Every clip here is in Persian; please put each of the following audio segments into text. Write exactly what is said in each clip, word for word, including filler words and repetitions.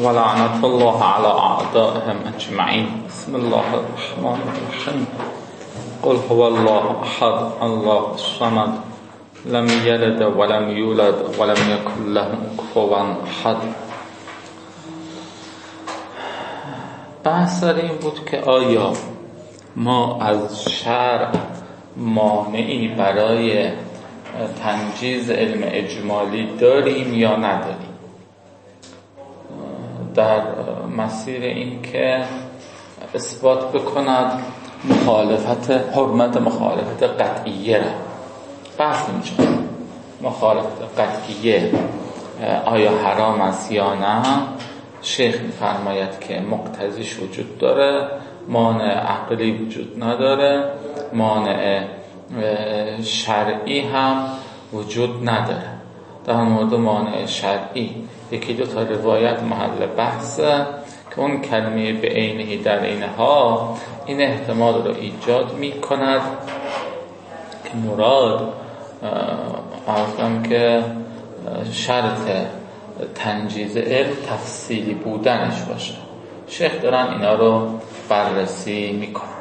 ولعنة الله على أعدائهم أجمعين. بسم الله الرحمن الرحيم. قل هو الله أحد الله الصمد لم يلد ولم يولد ولم يكن له كفوا أحد. بحث این بود که آیا ما از شرع مانعی برای تنجیز علم اجمالی داریم یا نداریم، در مسیر این که اثبات بکند مخالفت حرمت مخالفت قطعیه را. بحث اینجا مخالفت قطعیه آیا حرام است یا نه. شیخ می‌فرماید که مقتضیش وجود داره، مانع عقلی وجود نداره، مانع شرعی هم وجود نداره. در مورد مانع شرعی یکی دو تا روایت محل بحثه که اون کلمه به عینه در عینها این احتمال رو ایجاد می کند که مراد آفرم که شرط تنجیز علم تفصیلی بودنش باشه. شیخ دارن اینا رو بررسی می کنن.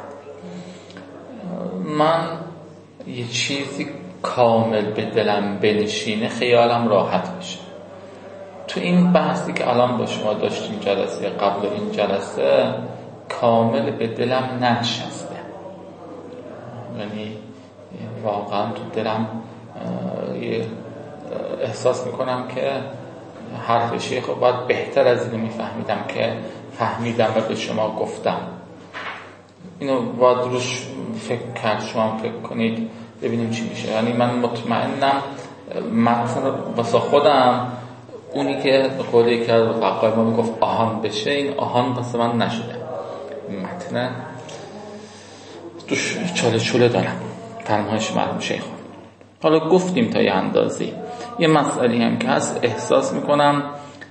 من یه چیزی کامل به دلم بنشینه خیالم راحت میشه. تو این بحثی که الان با شما داشتیم جلسه قبل این جلسه کامل به دلم ننشسته، یعنی واقعا تو دلم احساس میکنم که حرف شیخ رو باید بهتر از اینو میفهمیدم که فهمیدم و به شما گفتم. اینو باید روش فکر کرد، شما فکر کنید ببینیم چی میشه. یعنی من مطمئنم متن واسه خودم اونی که به قول یکی از رفقای ما میگفت آهان بشه، این آهان واسه من نشده. متن دوش چاله چوله دارم فرمایش مرحوم شیخ. حالا گفتیم تا یه اندازی یه مسئله هم که هست احساس میکنم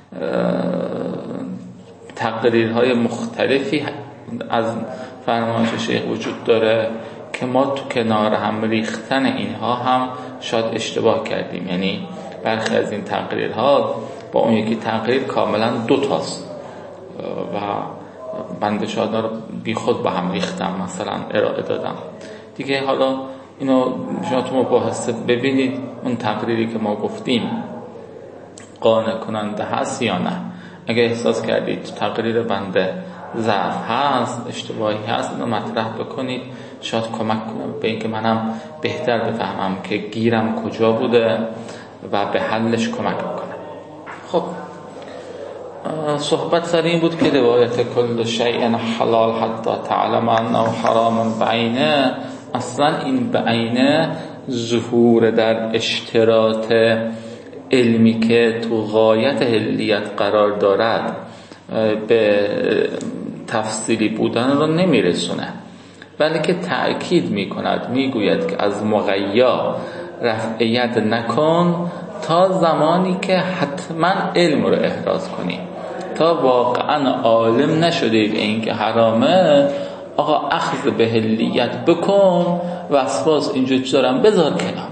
تقریرهای مختلفی از فرمایش شیخ وجود داره که ما تو کنار هم ریختن اینها هم شاید اشتباه کردیم. یعنی برخی از این تقریرها با اون یکی تقریر کاملا دو تاست و بنده شاید رو بی خود با هم ریختم، مثلا ارائه دادم دیگه. حالا اینو شما تو مباحثه ببینید اون تقریری که ما گفتیم قانع کننده هست یا نه. اگه احساس کردید تقریر بنده ضعف هست، اشتباهی هست، اینو مطرح بکنید، شاید کمک کنم به اینکه منم بهتر بفهمم که گیرم کجا بوده و به حلش کمک بکنم. خب صحبت سر این بود که روایت کل شیء حلال حتی تعلم انه حرام بعینه، اصلا این بعینه ظهور در اشتراط علمی که تو غایت حلیت قرار دارد به تفصیلی بودن رو نمیرسونه، بلکه تأکید میکند، میگوید که از مغیا رفعیت نکن تا زمانی که حتما علم رو احراز کنی. تا واقعا عالم نشده به این که حرامه، آقا اخذ به حلیت بکن و اساس اینجا دارم بذار کنار.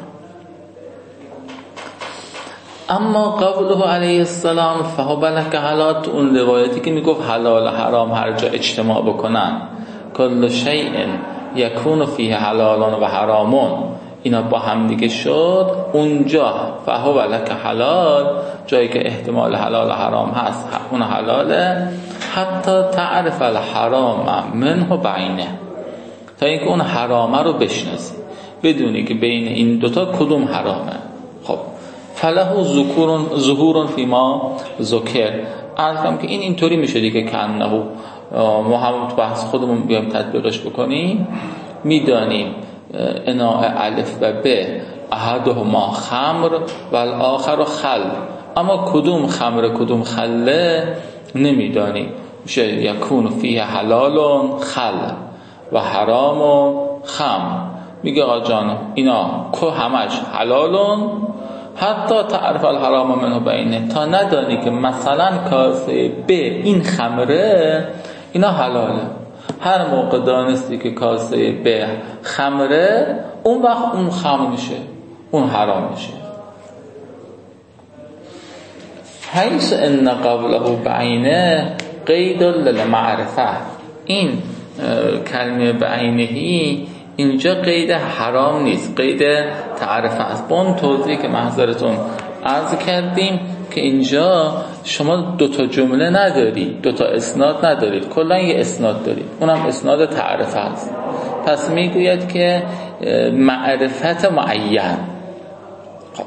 اما قوله علیه السلام فهو لک حلال، اون روایتی که میگفت حلال حرام هر جا اجتماع بکنن، کل شیء یکون فیه حلالان و حرامون، اینا با هم دیگه شد، اونجا فهو لک حلال، جایی که احتمال حلال حرام هست اون حلاله، حتی تعرف الحرام منه بعینه، تا اینکه اون حرامه رو بشناسی، بدونی که بین این دوتا کدوم حرامه. خب فله ذکور ظهور فیما ذکر، عرفم که این اینطوری میشه دیگه که انه ما هم تو بحث خودمون بیایم تطبیقش بکنیم، میدانیم اناء الف و ب احدهما خمر و الاخر خل، اما کدوم خمر کدوم خله نمیدانیم. میشه یکون فیه حلال خل و حرام خمر. میگه آقا جان اینا که همش حلالون حتی تعرف الحرام منه بینه، تا ندانی که مثلا کاسه ب این خمره اینا حلاله. هر موقع دانستی که کاسه ب خمره، اون وقت اون خمر میشه، اون حرام میشه. حیث ان قبله بعینه قید للمعرفه. این کلمه بعینهی اینجا قید حرام نیست، قید تعرفه است. با اون توضیحی که محضرتون عرض کردیم که اینجا شما دوتا جمله ندارید، دوتا اسناد ندارید، کلا یه اسناد دارید، اونم اسناد تعرفه است. پس میگوید که معرفت معین. خب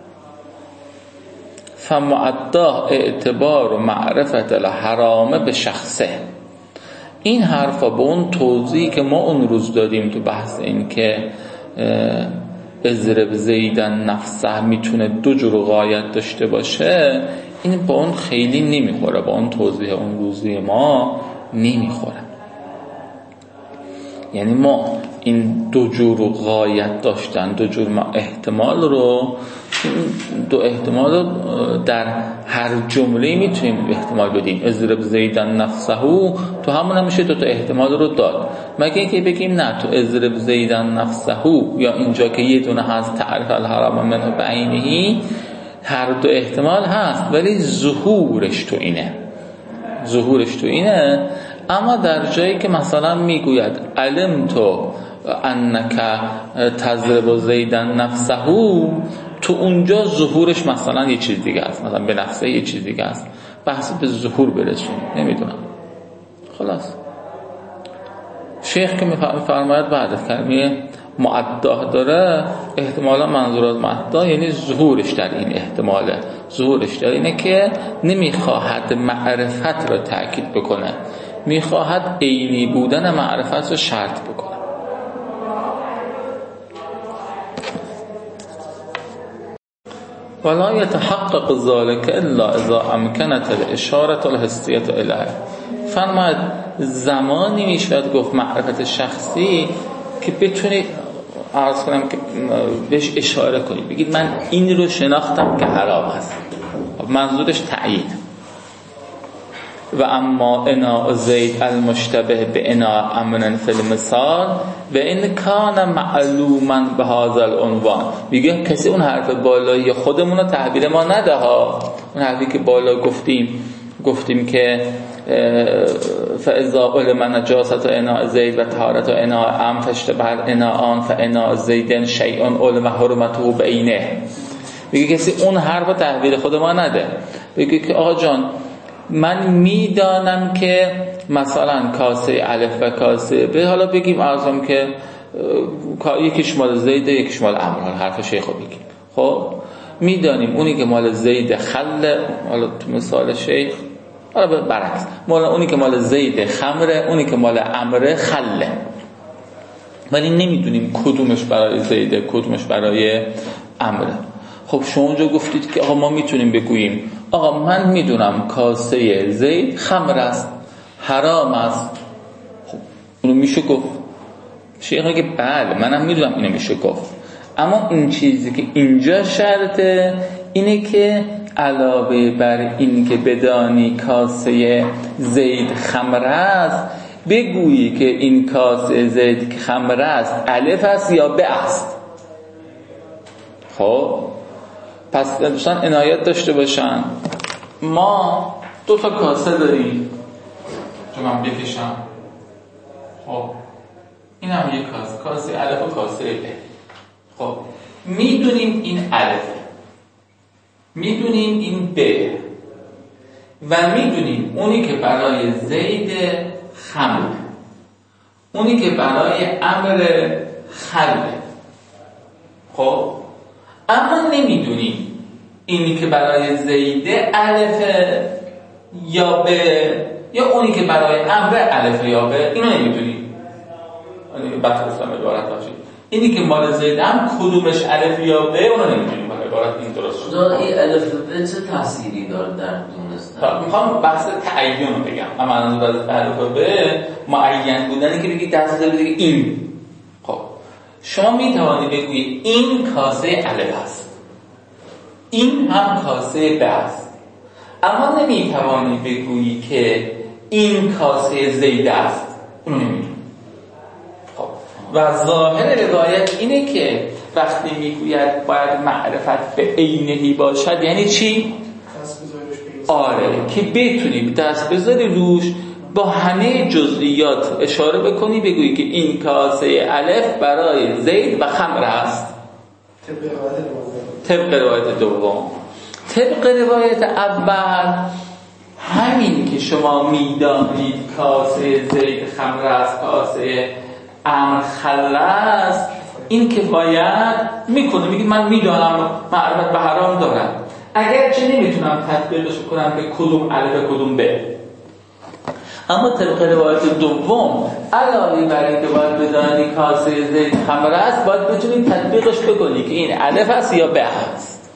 فمعدا اعتبار و معرفت الحرام به شخصه. این حرفا به اون توضیحی که ما اون روز دادیم تو بحث این که اضرب زیدن نفسه میتونه دو جور غایت داشته باشه، این با اون خیلی نمیخوره، با اون توضیح اون روزی ما نمیخوره. یعنی ما این دو جور غایت داشتن، دو جور احتمال رو، دو احتمال رو در هر جمله میتونیم احتمال بدیم. اضرب زیدن نفسه تو همون همیشه دو تا احتمال رو داد، مگه اینکه بگیم نه تو اضرب زیدن نفسه یا اینجا که یه دونه هست تعریف الحرام منه بعینهی، هر دو احتمال هست ولی ظهورش تو اینه، ظهورش تو اینه. اما در جایی که مثلا میگوید علم تو انک تضرب زیدن نفسه، تو اونجا ظهورش مثلا یه چیز دیگه است، مثلا به نفسه یه چیز دیگه است. بحث به ظهور برسونیم نمیدونم. خلاص شیخ که میفرماید بعد از کلمه معدا داره، احتمالا منظور از معدا یعنی ظهورش در این احتماله، ظهورش در اینه که نمیخواهد معرفت رو تأکید بکنه، میخواهد عینی بودن معرفت رو شرط بکنه. ولا يتحقق ذلك الا اذا امكنت الاشاره الحسيه الیه. فرماید زمانی میشود گفت معرفت شخصی که بتونید عرض کنم که بهش اشاره کنید، بگید من این رو شناختم که حرام است، منظورش تعیین. و اما انا زید المشتبه به انا امن فی المثال به این کان معلوما به هذا العنوان. میگه کسی اون حرف بالایی خودمون رو تحویل ما نده ها، اون حرفی که بالا گفتیم گفتیم که فاذا علم نجاست انا زید و طهارت انا ام فاشتبه انا آن فانا زیدن شیء علم حرمته بعینه. میگه کسی اون حرف رو تحویل خود ما نده، بگه که آقا جان من میدانم که مثلا کاسه الف و کاسه ب، حالا بگیم ارزم که یکیش مال زیده یکیش مال عمر، حرف شیخ رو بگیم. خب میدانیم اونی که مال زید خله، حالا تو مثال شیخ حالا برعکس، مال اونی که مال زید خمره، اونی که مال عمره خله، ولی نمیدونیم کدومش برای زیده کدومش برای عمره. خب شما اونجا گفتید که آقا ما میتونیم بگوییم آقا من میدونم کاسه زید خمر است، حرام است. خب اونو میشه گفت. شیخ میگه بله منم میدونم اینو میشه گفت، اما این چیزی که اینجا شرطه اینه که علاوه بر این که بدانی کاسه زید خمر است، بگویی که این کاسه زید خمر است الف است یا ب است. خب پس دوستان عنایت داشته باشن، ما دو تا کاسه داریم که من بکشم. خب این هم یک کاسه، کاسه الف و کاسه ب. خب میدونیم این الفه، میدونیم این ب، و میدونیم اونی که برای زید خمر، اونی که برای امر خله. خب اما نمیدونیم اینی که برای زیده الفه یا ب، یا اونی که برای امر الفه یا ب، اینو نمیدونیم. یعنی بحث اسلام عبارت باشید اینی که مال زیده هم کدومش الف یا ب، اونو نمیدونیم. حالا عبارت این درست شد. خدا این الف و ب چه تأثیری داره در دونستن؟ میخوام بحث تعین رو بگم. اما منظور از الف و ب معین بودنی که بگید دست داره بگید این. خب شما میتوانید بگویید این کاسه الف است، این هم کاسه ب است، اما نمیتوانید بگویی که این کاسه زید است. اونو نمیدونید. خب و ظاهر روایت اینه که وقتی میگوید باید معرفت به عینهی باشد، یعنی چی؟ آره که بتونی دست بذاری روش، با همه جزئیات اشاره بکنی، بگویی که این کاسه الف برای زید و خمر است طبق روایت دوم. طبق روایت اول همین که شما میدانید کاسه زید خمر است، کاسه امر خل است، این که باید میکنه، میگه من میدانم معرفت به حرام دارم، اگرچه نمیتونم تطبیقش کنم به کدوم الف کدوم ب. اما طبق روایت دوم علاوه بر اینکه باید بدانی کاسه زید خمر است، باید بتونی تطبیقش بکنی که این الف است یا ب است.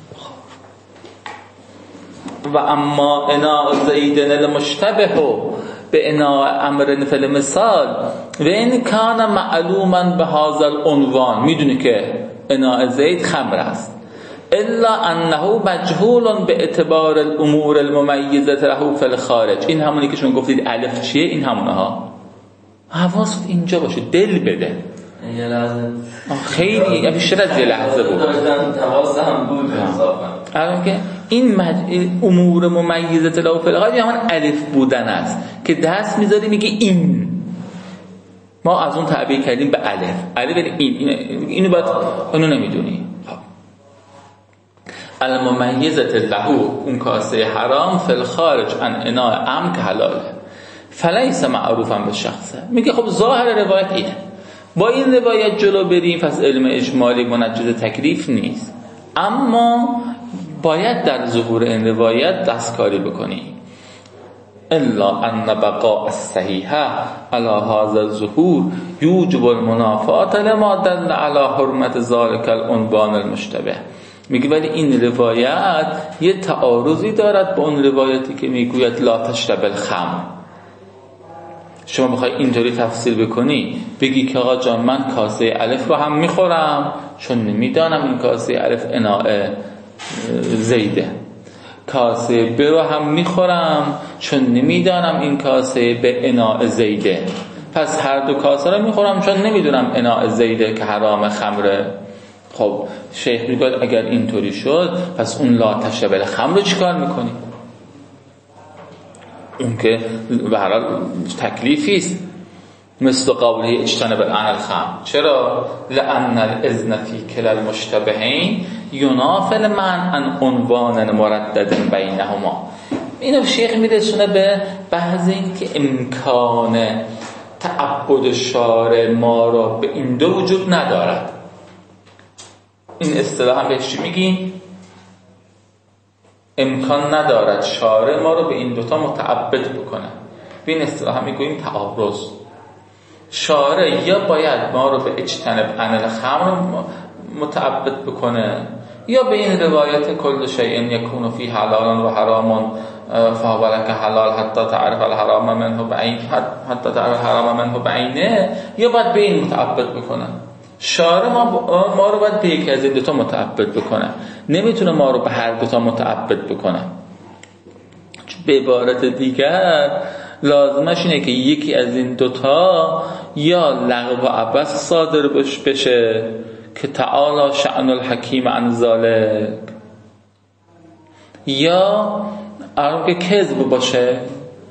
و اما اناء زیدن المشتبه به اناء امر فی المثال و این کان معلوما به هذا العنوان، میدونی که اناء زید خمر است، الا انه مجهول به اعتبار الامور الممیزه له فی الخارج. این همونی که شما گفتید الف چیه، این همونه ها. حواست اینجا باشه، دل بده. یه لحظه خیلی بیشتر از یه لحظه بود داشتم تماسم بود انصافا. الان که این مج... امور ممیزه له فی الخارج همون الف بودن است که دست میذاری میگه این. ما از اون تعبیر کردیم به الف، الف این این اینو بعد اونو نمیدونی. الممیزه له، اون کاسه حرام، فی الخارج عن اناء ام که حلاله، فلیس معروفا به شخصه. میگه خب ظاهر روایت اینه، با این روایت جلو بریم پس علم اجمالی منجز تکلیف نیست، اما باید در ظهور این روایت دستکاری بکنی. الا ان بقاء الصحیحه علی هذا الظهور یوجب المنافات لما دل علی حرمت ذلك العنوان المشتبه. میگه ولی این روایت یه تعارضی دارد با اون روایتی که میگوید لا تشرب الخمر. شما بخوای اینطوری تفسیر بکنی، بگی که آقا جان من کاسه الف رو هم میخورم چون نمیدانم این کاسه الف اناء زیده، کاسه ب رو هم میخورم چون نمیدانم این کاسه به اناء زیده، پس هر دو کاسه رو میخورم چون نمیدونم اناء زیده که حرام خمره. خب شیخ میگه اگر اینطوری شد پس اون لا تشرب الخمر رو چیکار میکنی؟ اون که به هر حال تکلیفی است، مثل قوله اجتنب عن الخمر. چرا؟ لأن الاذن فی کلا المشتبهین ینافی المنع عن عنوان مردد بینهما. اینو شیخ میرسونه به بحث این که امکان تعبد شارع ما را به این دو وجود ندارد. این اصطلاح هم بهش چی میگیم؟ امکان ندارد شارع ما رو به این دوتا متعبد بکنه. به این اصطلاح هم میگوییم تعارض. شارع یا باید ما رو به اجتنب عن الخمر متعبد بکنه، یا به این روایت کل شیء یکون فی حلال و حرام فهو لک حلال حتی تعرف الحرام منه بعین حتی تعرف الحرام منه بعینه، یا باید به این متعبد بکنه. شارع ما, ما رو باید به یکی از این دوتا متعبد بکنه، نمیتونه ما رو به هر دوتا متعبد بکنه. به عبارت دیگر لازمش اینه که یکی از این دوتا یا لغو و عبث صادر بشه که تعالی شأن الحکیم عن ذلک، یا عرب که کذب باشه.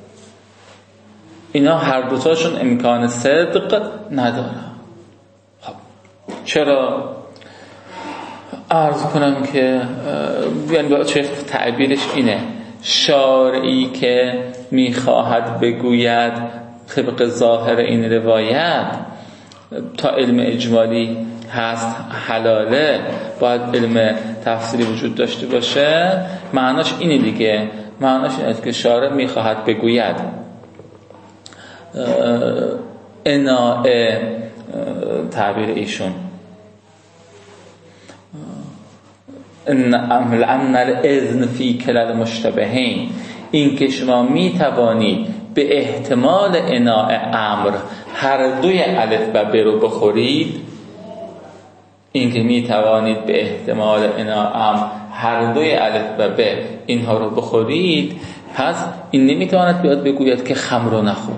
اینا هر دوتاشون امکان صدق نداره. چرا؟ عرض کنم که یعنی چه تعبیرش اینه، شارعی که میخواهد بگوید طبق ظاهر این روایت تا علم اجمالی هست حلاله، باید علم تفسیری وجود داشته باشه. معناش اینه دیگه، معناش اینه که شارع میخواهد بگوید اناء تعبیر ایشون ان الاذن فی کلا المشتبهین، این که شما می توانید به احتمال اناء امر هر دوی الف و ب رو بخورید، این که می توانید به احتمال اناء امر هر دوی الف و ب اینها رو بخورید، پس این نمی تواند بیاد بگوید که خمر رو نخور،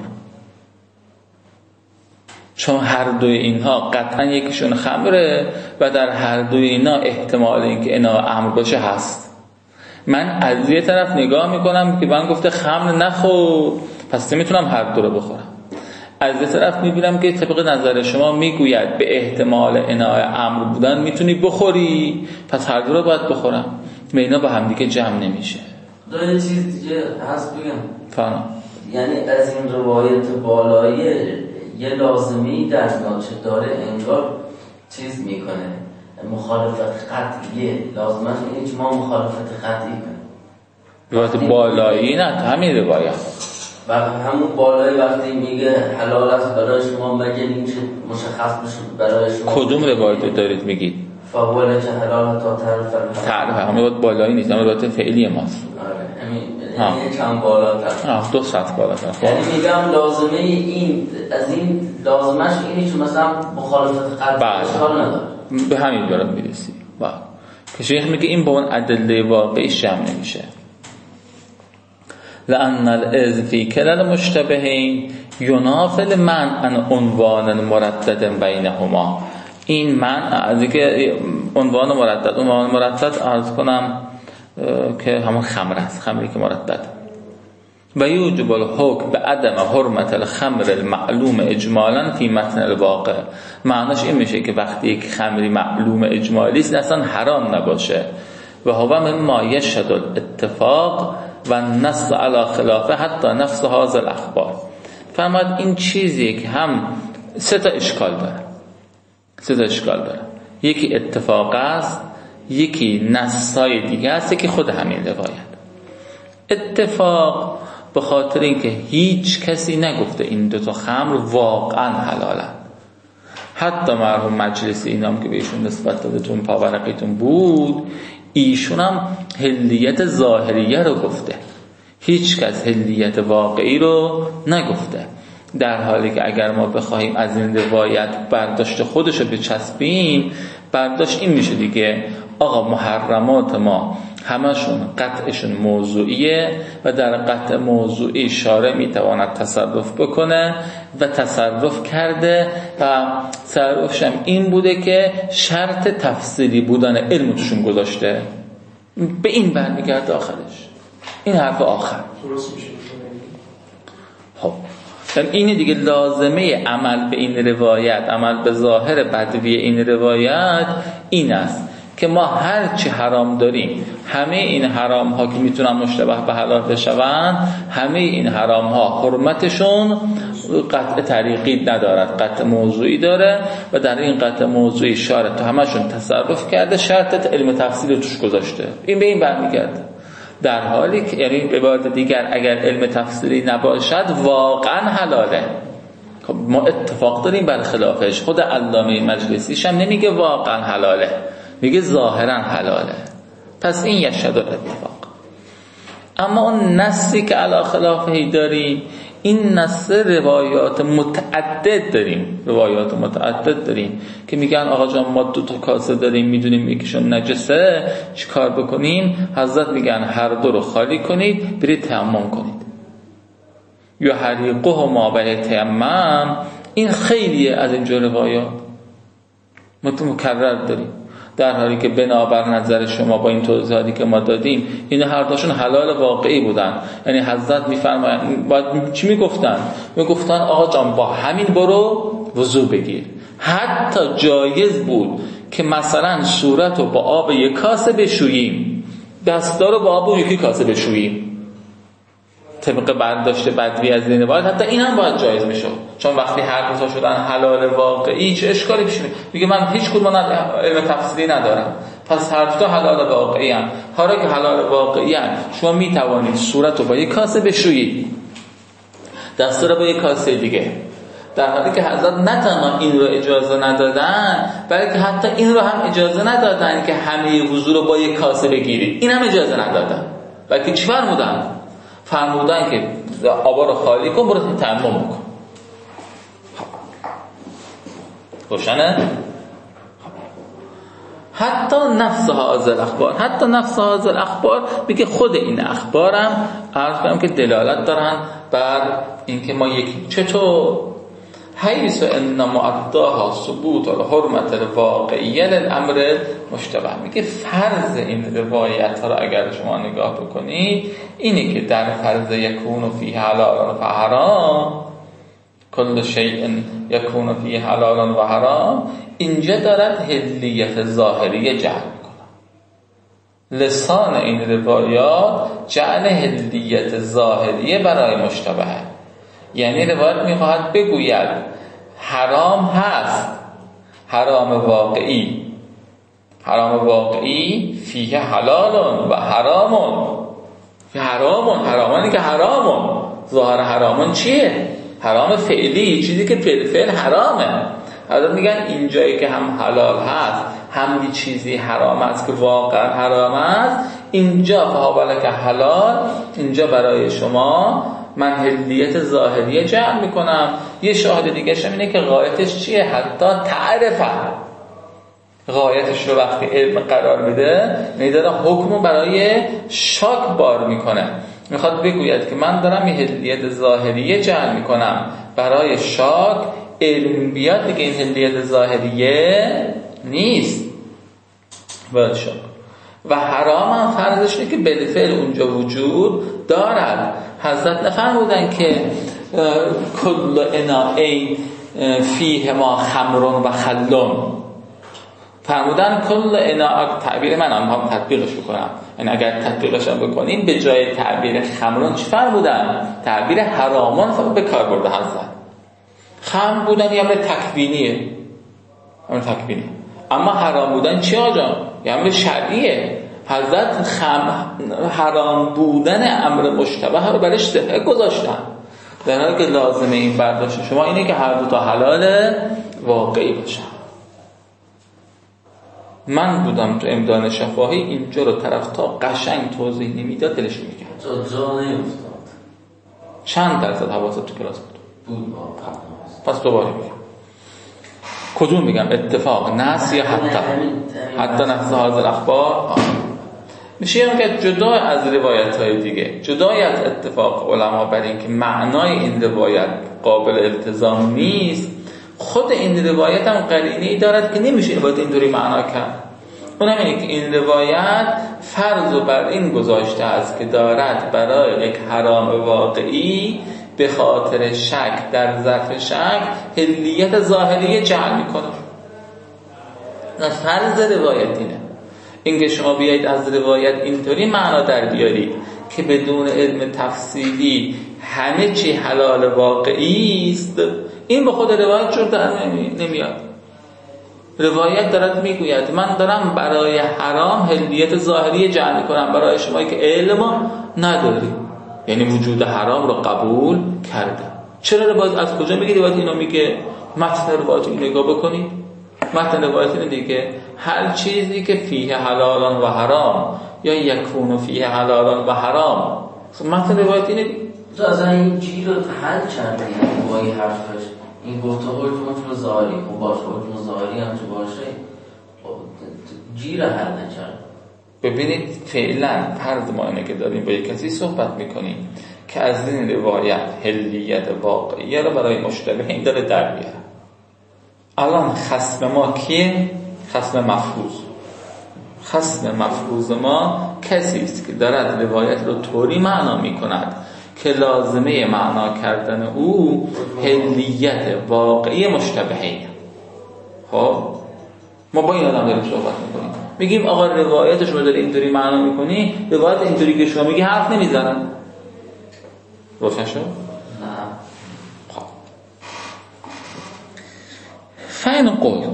چون هر دوی اینها قطعا یکیشون خمره و در هر دوی اینا احتمال اینکه اناء امر باشه هست. من از یه طرف نگاه میکنم که من گفته خمر نخور، پس نمیتونم هر دو رو بخورم. از یه طرف میبینم که طبق نظر شما میگوید به احتمال اناء امر بودن میتونی بخوری، پس هر دو رو باید بخورم. به اینا با هم دیگه جمع نمیشه. دو یه چیز دیگه هست بگم فهم. یعنی از این روایت بالایی یه لازمی در ناچه داره، انگار چیز میکنه مخالفت قطعیه، لازمش اینه که ما مخالفت قطعی کنیم. روایت بالایی نه، همین روایت و همون بالایی وقتی میگه حلال است برای شما مگه اینکه مشخص بشه برای شما. کدوم روایت دارید میگید؟ فاوله که حلال تا طرف تعریف همه روایت بالایی نیست، همه روایت فعلی ماست. آره همین یعنی چند بالاتر. آه دو سطح بالاتر. یعنی میگم لازمه این از این لازمش اینه که مثلا مخالفت قطعی اشکال نداره. به همین دارم میرسی. با که شیخ میگه این با اون ادله واقعی جمع نمیشه. لأن الإذ في كلا المشتبهين ينافل منع عنوان مردد بینهما. این منع از اینکه عنوان مردد، عنوان مردد عرض کنم که همون خمر است، خمری که مردد. و یوجب الحکم به عدم حرمت الخمر المعلوم اجمالا فی متن الواقع. معناش این میشه که وقتی یک خمری معلوم اجمالی است اصلا حرام نباشه. و هو مما یشهد الاتفاق و النص علی خلافه حتی نفس هذا الاخبار. فرمود این چیزی که هم سه تا اشکال داره، سه تا اشکال داره. یکی اتفاق است، یکی نصای دیگه است، که خود همین روایت. اتفاق به خاطر اینکه هیچ کسی نگفته این دو تا خمر واقعا حلالن. حتی مرحوم مجلسی اینام که بهشون نسبت دادتون پاورقیتون بود، ایشون هم حلیت ظاهریه رو گفته، هیچ کس حلیت واقعی رو نگفته. در حالی که اگر ما بخوایم از این روایت برداشت خودش رو بچسبیم، برداشت این میشه دیگه آقا محرمات ما همشون قطعشون موضوعیه و در قطع موضوعی شارع میتواند تصرف بکنه و تصرف کرده و تصرفش هم این بوده که شرط تفصیلی بودن علم توشون گذاشته. به این برمیگرده آخرش، این حرف آخر. خب اینه دیگه لازمه عمل به این روایت، عمل به ظاهر بدوی این روایت این است که ما هر چی حرام داریم، همه این حرام ها که میتونن مشتبه به حلال بشوند، همه این حرام ها حرمتشون قطع طریقی ندارد، قطع موضوعی داره و در این قطع موضوعی شارع تو همشون تصرف کرده، شرط علم تفصیل توش گذاشته. این به این برمیگرده. در حالی که یعنی به عبارت دیگر اگر علم تفصیلی نباشد واقعا حلاله. خب ما اتفاق داریم بر خلافش. خود علامه مجلسیش هم نمیگه واقعا حلاله، میگه ظاهرا حلاله. پس این یشهد الاتفاق. اما اون نصی که علی خلافه داریم، این نص روایات متعدد داریم، روایات متعدد داریم که میگن آقا جان ما دو تا کاسه داریم، میدونیم یکیشون نجسه، چیکار بکنیم؟ حضرت میگن هر دو رو خالی کنید، برید تیمم کنید. یا حریقه ما به تیمم. این خیلیه از اینجور روایات متکرر داریم، در حالی که بنابر نظر شما با این توضیحاتی که ما دادیم این هر دوشون حلال واقعی بودن. یعنی حضرت میفرمایند باید چی میگفتن؟ میگفتن آقا جان با همین برو وضو بگیر. حتی جایز بود که مثلا صورت رو با آب یک کاسه بشوییم، دستار رو با آب یکی کاسه بشوییم، طبق برداشت بدوی از این روایت. حتی این هم باید جایز میشه، چون وقتی هر دو تا شدن حلال واقعی چه اشکالی پیش میاد؟ میگه من هیچ کدوم علم تفصیلی ندارم، پس هر دو تا حلال واقعی ان. حالا که حلال واقعی ان، شما میتوانید صورت رو با یک کاسه بشویید، دست رو با یک کاسه دیگه. در حالی که حضرت نه تنها این رو اجازه ندادن، بلکه حتی این رو هم اجازه ندادن که همه وضو رو با یک کاسه بگیرید، این هم اجازه ندادن. بلکه چی فرمودن؟ فرمودن که آبا رو خالی کن، برو تیمم بکن. روشنه؟ حتی نفس هذا الاخبار، حتی نفس هذا الاخبار میگه خود این اخبارم عرض کنم که دلالت دارن بر اینکه ما یک چطور حیث ان معداها ثبوت الحرمت الواقعیه للامر مشتبه. میگه فرض این روایت ها رو اگر شما نگاه بکنید اینه که در فرض یکون فیه حلال و حرام، کل شیء یکون فیه حلال و حرام، اینجا دارد حلیت ظاهری جعل میکنه. لسان این روایات جعل حلیت ظاهری برای مشتبه، یعنی روایت میخواهد بگوید حرام هست، حرام واقعی، حرام واقعی فیه حلال و حرامون، فیه حرامون، حرامانی که حرامون، ظاهر حرامون چیه؟ حرام فعلی، چیزی که فعل فعل حرامه. حضرت میگن اینجایی که هم حلال هست هم یه چیزی حرام است که واقعا حرام است، اینجا فهابلک حلال، اینجا برای شما من حلیت ظاهریه جمع میکنم. یه شاهد دیگه شم اینه که غایتش چیه؟ حتی تعرفه، غایتش رو وقتی علم قرار میده میداره حکمو برای شاک بار میکنه، میخواد بگوید که من دارم یه حلیت ظاهریه جمع میکنم برای شاک، علم بیاد دیگه این حلیت ظاهریه نیست باید شاک. و حرام هم فرضش اینه که بالفعل اونجا وجود دارد. حضرت نفرمودن که کل اناء فیه ما خمرون و خلون، فرمودن کل اناء، تعبیر من هم هم تطبیقش بکنم، این اگر تطبیقش هم بکنیم به جای تعبیر خمرون چی فرمودن؟ تعبیر حرامون فقط به کار برده حضرت. خمر بودن یه امر تکوینیه، امر تکوینی، اما حرام بودن چی آجان؟ یه امر شرعیه. حضرت خم حرام بودن امر مشتبه رو برش دهه گذاشتن، در حالی که لازمه این برداشت شما اینه که هر دو تا حلال واقعی باشن. من بودم تو امدان شفاهی اینجا رو طرف تا قشنگ توضیح نمیداد دلش میگه جا جا نیفتاد. چند درصد حواست تو کلاس بود؟ بود پس دوباره میگم کدوم میگم؟ اتفاق نص یا حتی حتی نفس حاضر اخبار میشه هم که جدا از روایت های دیگه، جدای از اتفاق علما بر این که معنای این روایت قابل التزام نیست، خود این روایت هم قرینه‌ای دارد که نمیشه باید اینطوری معنا کرد. اونم اینه که این روایت فرض بر این گذاشته است که دارد برای یک حرام واقعی به خاطر شک در ظرف شک حلیت ظاهری جعل میکنه. فرض روایت اینه. اینکه شما بیایید از روایت اینطوری معنا در بیارید که بدون علم تفصیلی همه چی حلال واقعی است، این به خود روایت جور در نمیاد. روایت دارد میگوید من دارم برای حرام حلیت ظاهری جعل کنم، برای شما که علم نداری، یعنی وجود حرام رو قبول کرده. چرا روایت از کجا میگه؟ روایت اینو میگه، متن روایت اینو نگاه بکنید، متن روایت اینو دیگه هر چیزی که فیه حلالان و حرام یا یکون فیه حلالان و حرام، متن روایت اینه دیگه. تو از این جیر رو حل چنده این با این حرفش این گفته حکم ظاهری خب باشه، حکم ظاهری هم چه باشه جیر حل نچرد. ببینید فعلا فرض ما اینه که داریم با یک کسی صحبت میکنیم که از این روایت حلیت واقعیه رو برای مشتبه این داره در بیاره. الان خصم ما کیه؟ خصم مفروض. خصم مفروض ما کسی است که دارد روایت رو طوری معنا میکند که لازمه معنا کردن او حلیت واقعی مشتبهه. خب ما با این آدم داریم صحبت میکنیم، میگیم آقا روایتش رو داری اینطوری معنا میکنی، روایت اینطوری که شما میگی حرف نمیزنن. روشن شد؟ نه. خب فین قلت،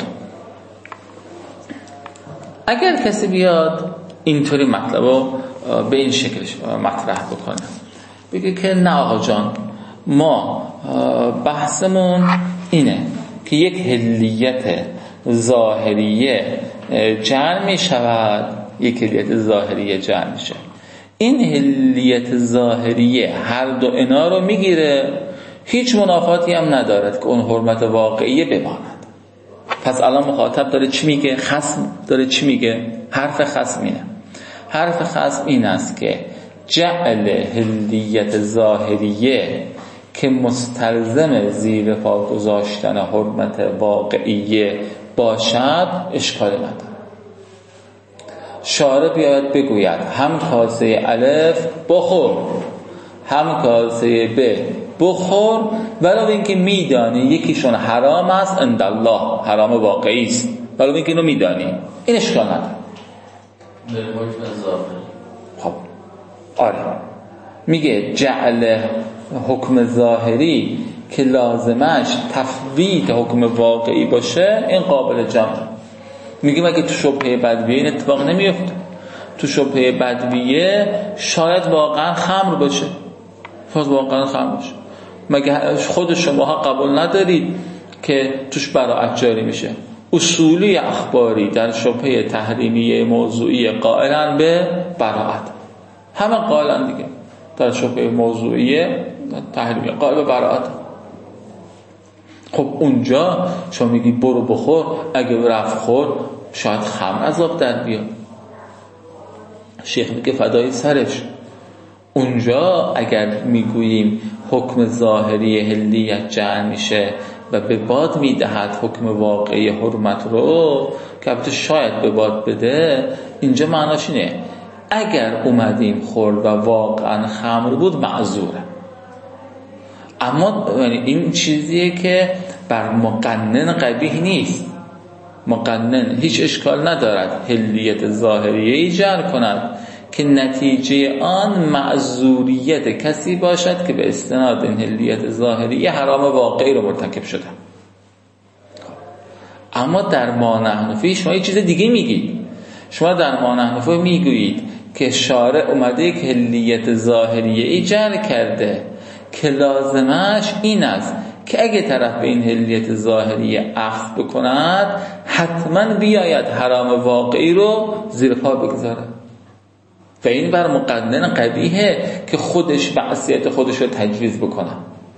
اگر کسی بیاد اینطوری مطلب رو به این شکلش مطرح بکنه، بگه که نه آقا جان ما بحثمون اینه که یک حلیت ظاهریه جعل می شود، یک حلیت ظاهریه جعل میشه، این حلیت ظاهریه هر دو اینا رو میگیره، هیچ منافاتی هم ندارد که اون حرمت واقعیه بماند. پس الان مخاطب داره چی میگه؟ خصم داره چی میگه؟ حرف خصم اینه، حرف خصم این است که جعل حلیت ظاهریه که مستلزم زیر پا گذاشتن حرمت واقعیه باشد اشکال نداره. شارع بیاید بگوید هم کاسه الف بخور هم کاسه ب بخور، ولو اینکه میدانی یکیشون حرام است عند الله، حرام واقعی است، ولو اینکه اینو میدانی، این اشکال نداره. خب آره میگه جعل حکم ظاهری که لازمش تفویت حکم واقعی باشه این قابل جمع. میگه مگه تو شبهه بدویه این اتفاق نمیفته؟ تو شبهه بدویه شاید واقعا خمر باشه، شاید واقعا خمر باشه. مگه خود شماها قبول ندارید که توش براءت جاری میشه؟ اصولی اخباری در شبهه تحریمیه موضوعی قائلن به براءت، همه قائلن دیگه در شبهه موضوعیه تحریمیه قائل به براءت. خب اونجا شما میگی برو بخور، اگه رفت خور شاید خمر عذاب در بیاد. شیخ میگه فدای سرش. اونجا اگر میگوییم حکم ظاهری حلیت جعل میشه و به باد میدهد حکم واقعی حرمت رو، که البته شاید به باد بده، اینجا معناش اینه اگر اومدیم خورد و واقعا خمر بود معذوره. اما این چیزیه که بر مقنن قبیح نیست. مقنن هیچ اشکال ندارد حلیت ظاهریه ایجاد کند که نتیجه آن معذوریت کسی باشد که به استناد این حلیت ظاهریه حرام واقعی رو مرتکب شده. اما در ما نحن فیه شما یه چیز دیگه میگید. شما در ما نحن فیه میگویید که شارع اومده که حلیت ظاهریه ایجاد کرده که لازمش این است که اگه طرف به این حلیت ظاهریه عفو بکند حتما بیاید حرام واقعی رو زیر پا بگذاره. و این بر مقنن قبیحه که خودش معصیت خودش رو تجویز بکنه.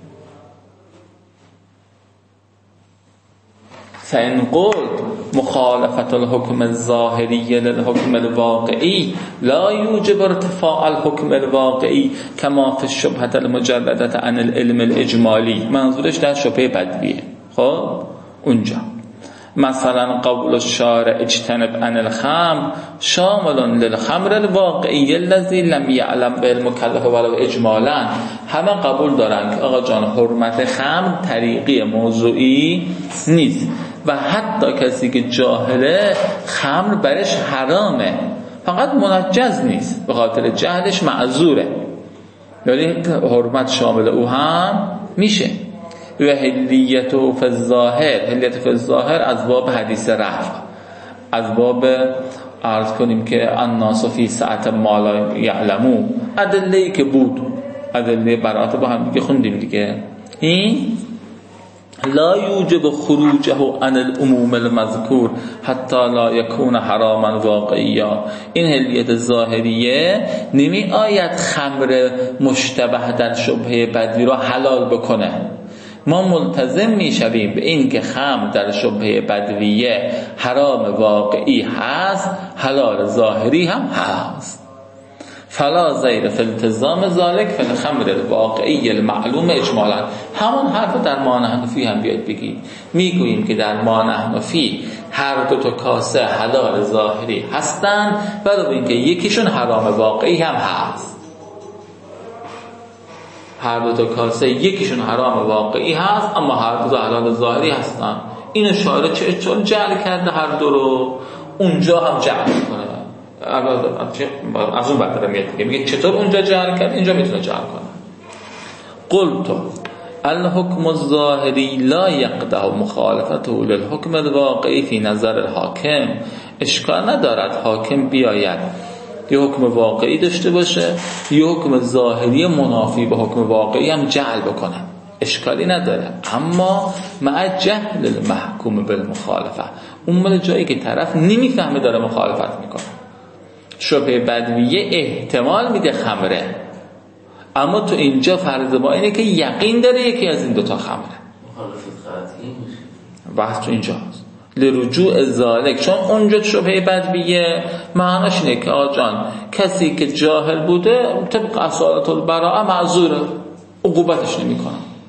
فإن قلت مخالفة الحكم الظاهري للحكم الواقعي لا يوجب ارتفاع الحكم الواقعي كما في الشبهة المجردة عن العلم الإجمالي. منظورش در شبهه بدویه. خب اونجا مثلا قول الشارع اجتنب عن الخمر شامل للخمر الواقعي الذي لم يعلم بالمكلف ولو اجمالا. همه قبول دارن که آقا جان حرمت خمر طریقی موضوعی نیست و حتی کسی که جاهله خمر برش حرامه، فقط منجز نیست، به خاطر جهلش معذوره، یعنی حرمت شامل او هم میشه. و حلیت فی الظاهر، حلیت فی الظاهر از باب حدیث رفع، از باب عرض کنیم که الناس فی سعت ما لا یعلمون، ادله‌ای که بود، ادله براءت با هم دیگه خوندیم دیگه. این لا یوجب خروجه عن العموم المذکور حتی لا یکون حراما واقعیا. این حلیت ظاهریه نمی آید خمر مشتبه در شبهه بدوی را حلال بکنه. ما ملتزم می شویم به این که خمر در شبهه بدویه حرام واقعی هست، حلال ظاهری هم هست. فلا زیر فی التزام ذالک فی الخمر الواقعی المعلوم اجمالا. همون حرف در ما نحن فیه هم بیاد بگیم. میگوییم که در ما نحن فیه هر دو تا کاسه حلال ظاهری هستن، ولی اینکه یکیشون حرام واقعی هم هست. هر دو تا کاسه یکیشون حرام واقعی هست اما هر دو تا حلال ظاهری هستن. اینو شارع چون جعل کرده هر دو رو، اونجا هم جعل کنه. از اون بعد میاد دیگه میگه چطور اونجا جعل کرد اینجا میتونه جعل کنه. قلت الحكم الظاهری لا يقدح مخالفته للحكم الواقعی فی نظر الحاکم. اشکال ندارد حاکم بیاید یه حکم واقعی داشته باشه یه حکم ظاهری منافی به حکم واقعی هم جعل بکنه، اشکالی نداره، اما مع جهل المحکوم بالمخالفه. اون مال جایی که طرف نمیفهمه داره مخالفت میکنه. شبهه بدویه احتمال میده خمره، اما تو اینجا فرض ما اینه که یقین داره یکی از این دوتا خمره. مخالفت قطعی میشه. بحث تو اینجاست. لرجوع ذالک، چون اونجا شبهه بدویه معناش اینه که آجان کسی که جاهل بوده طبق اصالت البراءه معذوره، عقوبتش نمی کنم.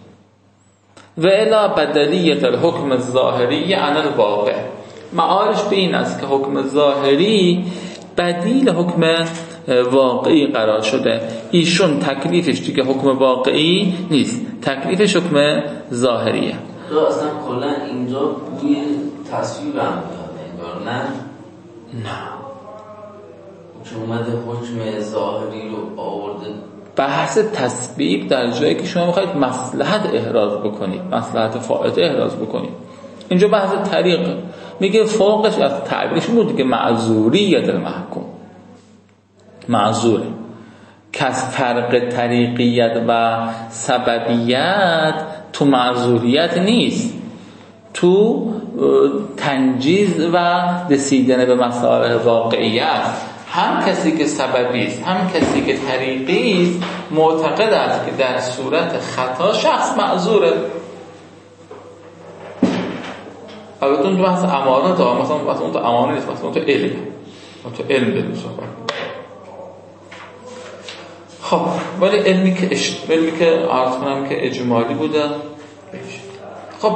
و الا بدلیت الحکم الظاهری عن الواقع. معارش به این است که حکم ظاهری بدیل حکم واقعی قرار شده. ایشون تکلیفش دیگه حکم واقعی نیست، تکلیفش حکم ظاهریه. تو اصلا کلا اینجا بوی تصویر هم میاد نه؟ نه چون اومده حکم ظاهری رو آورده. بحث تسبیب در جایی که شما میخواید مصلحت احراز بکنید، مصلحت فائته احراز بکنید. اینجا بحث طریق میگه فوقش از تعبیرش بود که معذوریت المحکوم، معذوره که از فرق طریقیت و سببیت تو معذوریت نیست، تو تنجیز و رسیدن به مسائل واقعیت. هم کسی که سببی است هم کسی که طریقی است معتقد است که در صورت خطا شخص معذوره. البته اون تو بحث امانت ها، مثلا مثلا اون تو امانت نیست، مثلا اون تو علم، اون تو علم داریم صحبت. خب ولی علمی که اش... علمی که عرض کنم که اجمالی بوده. خب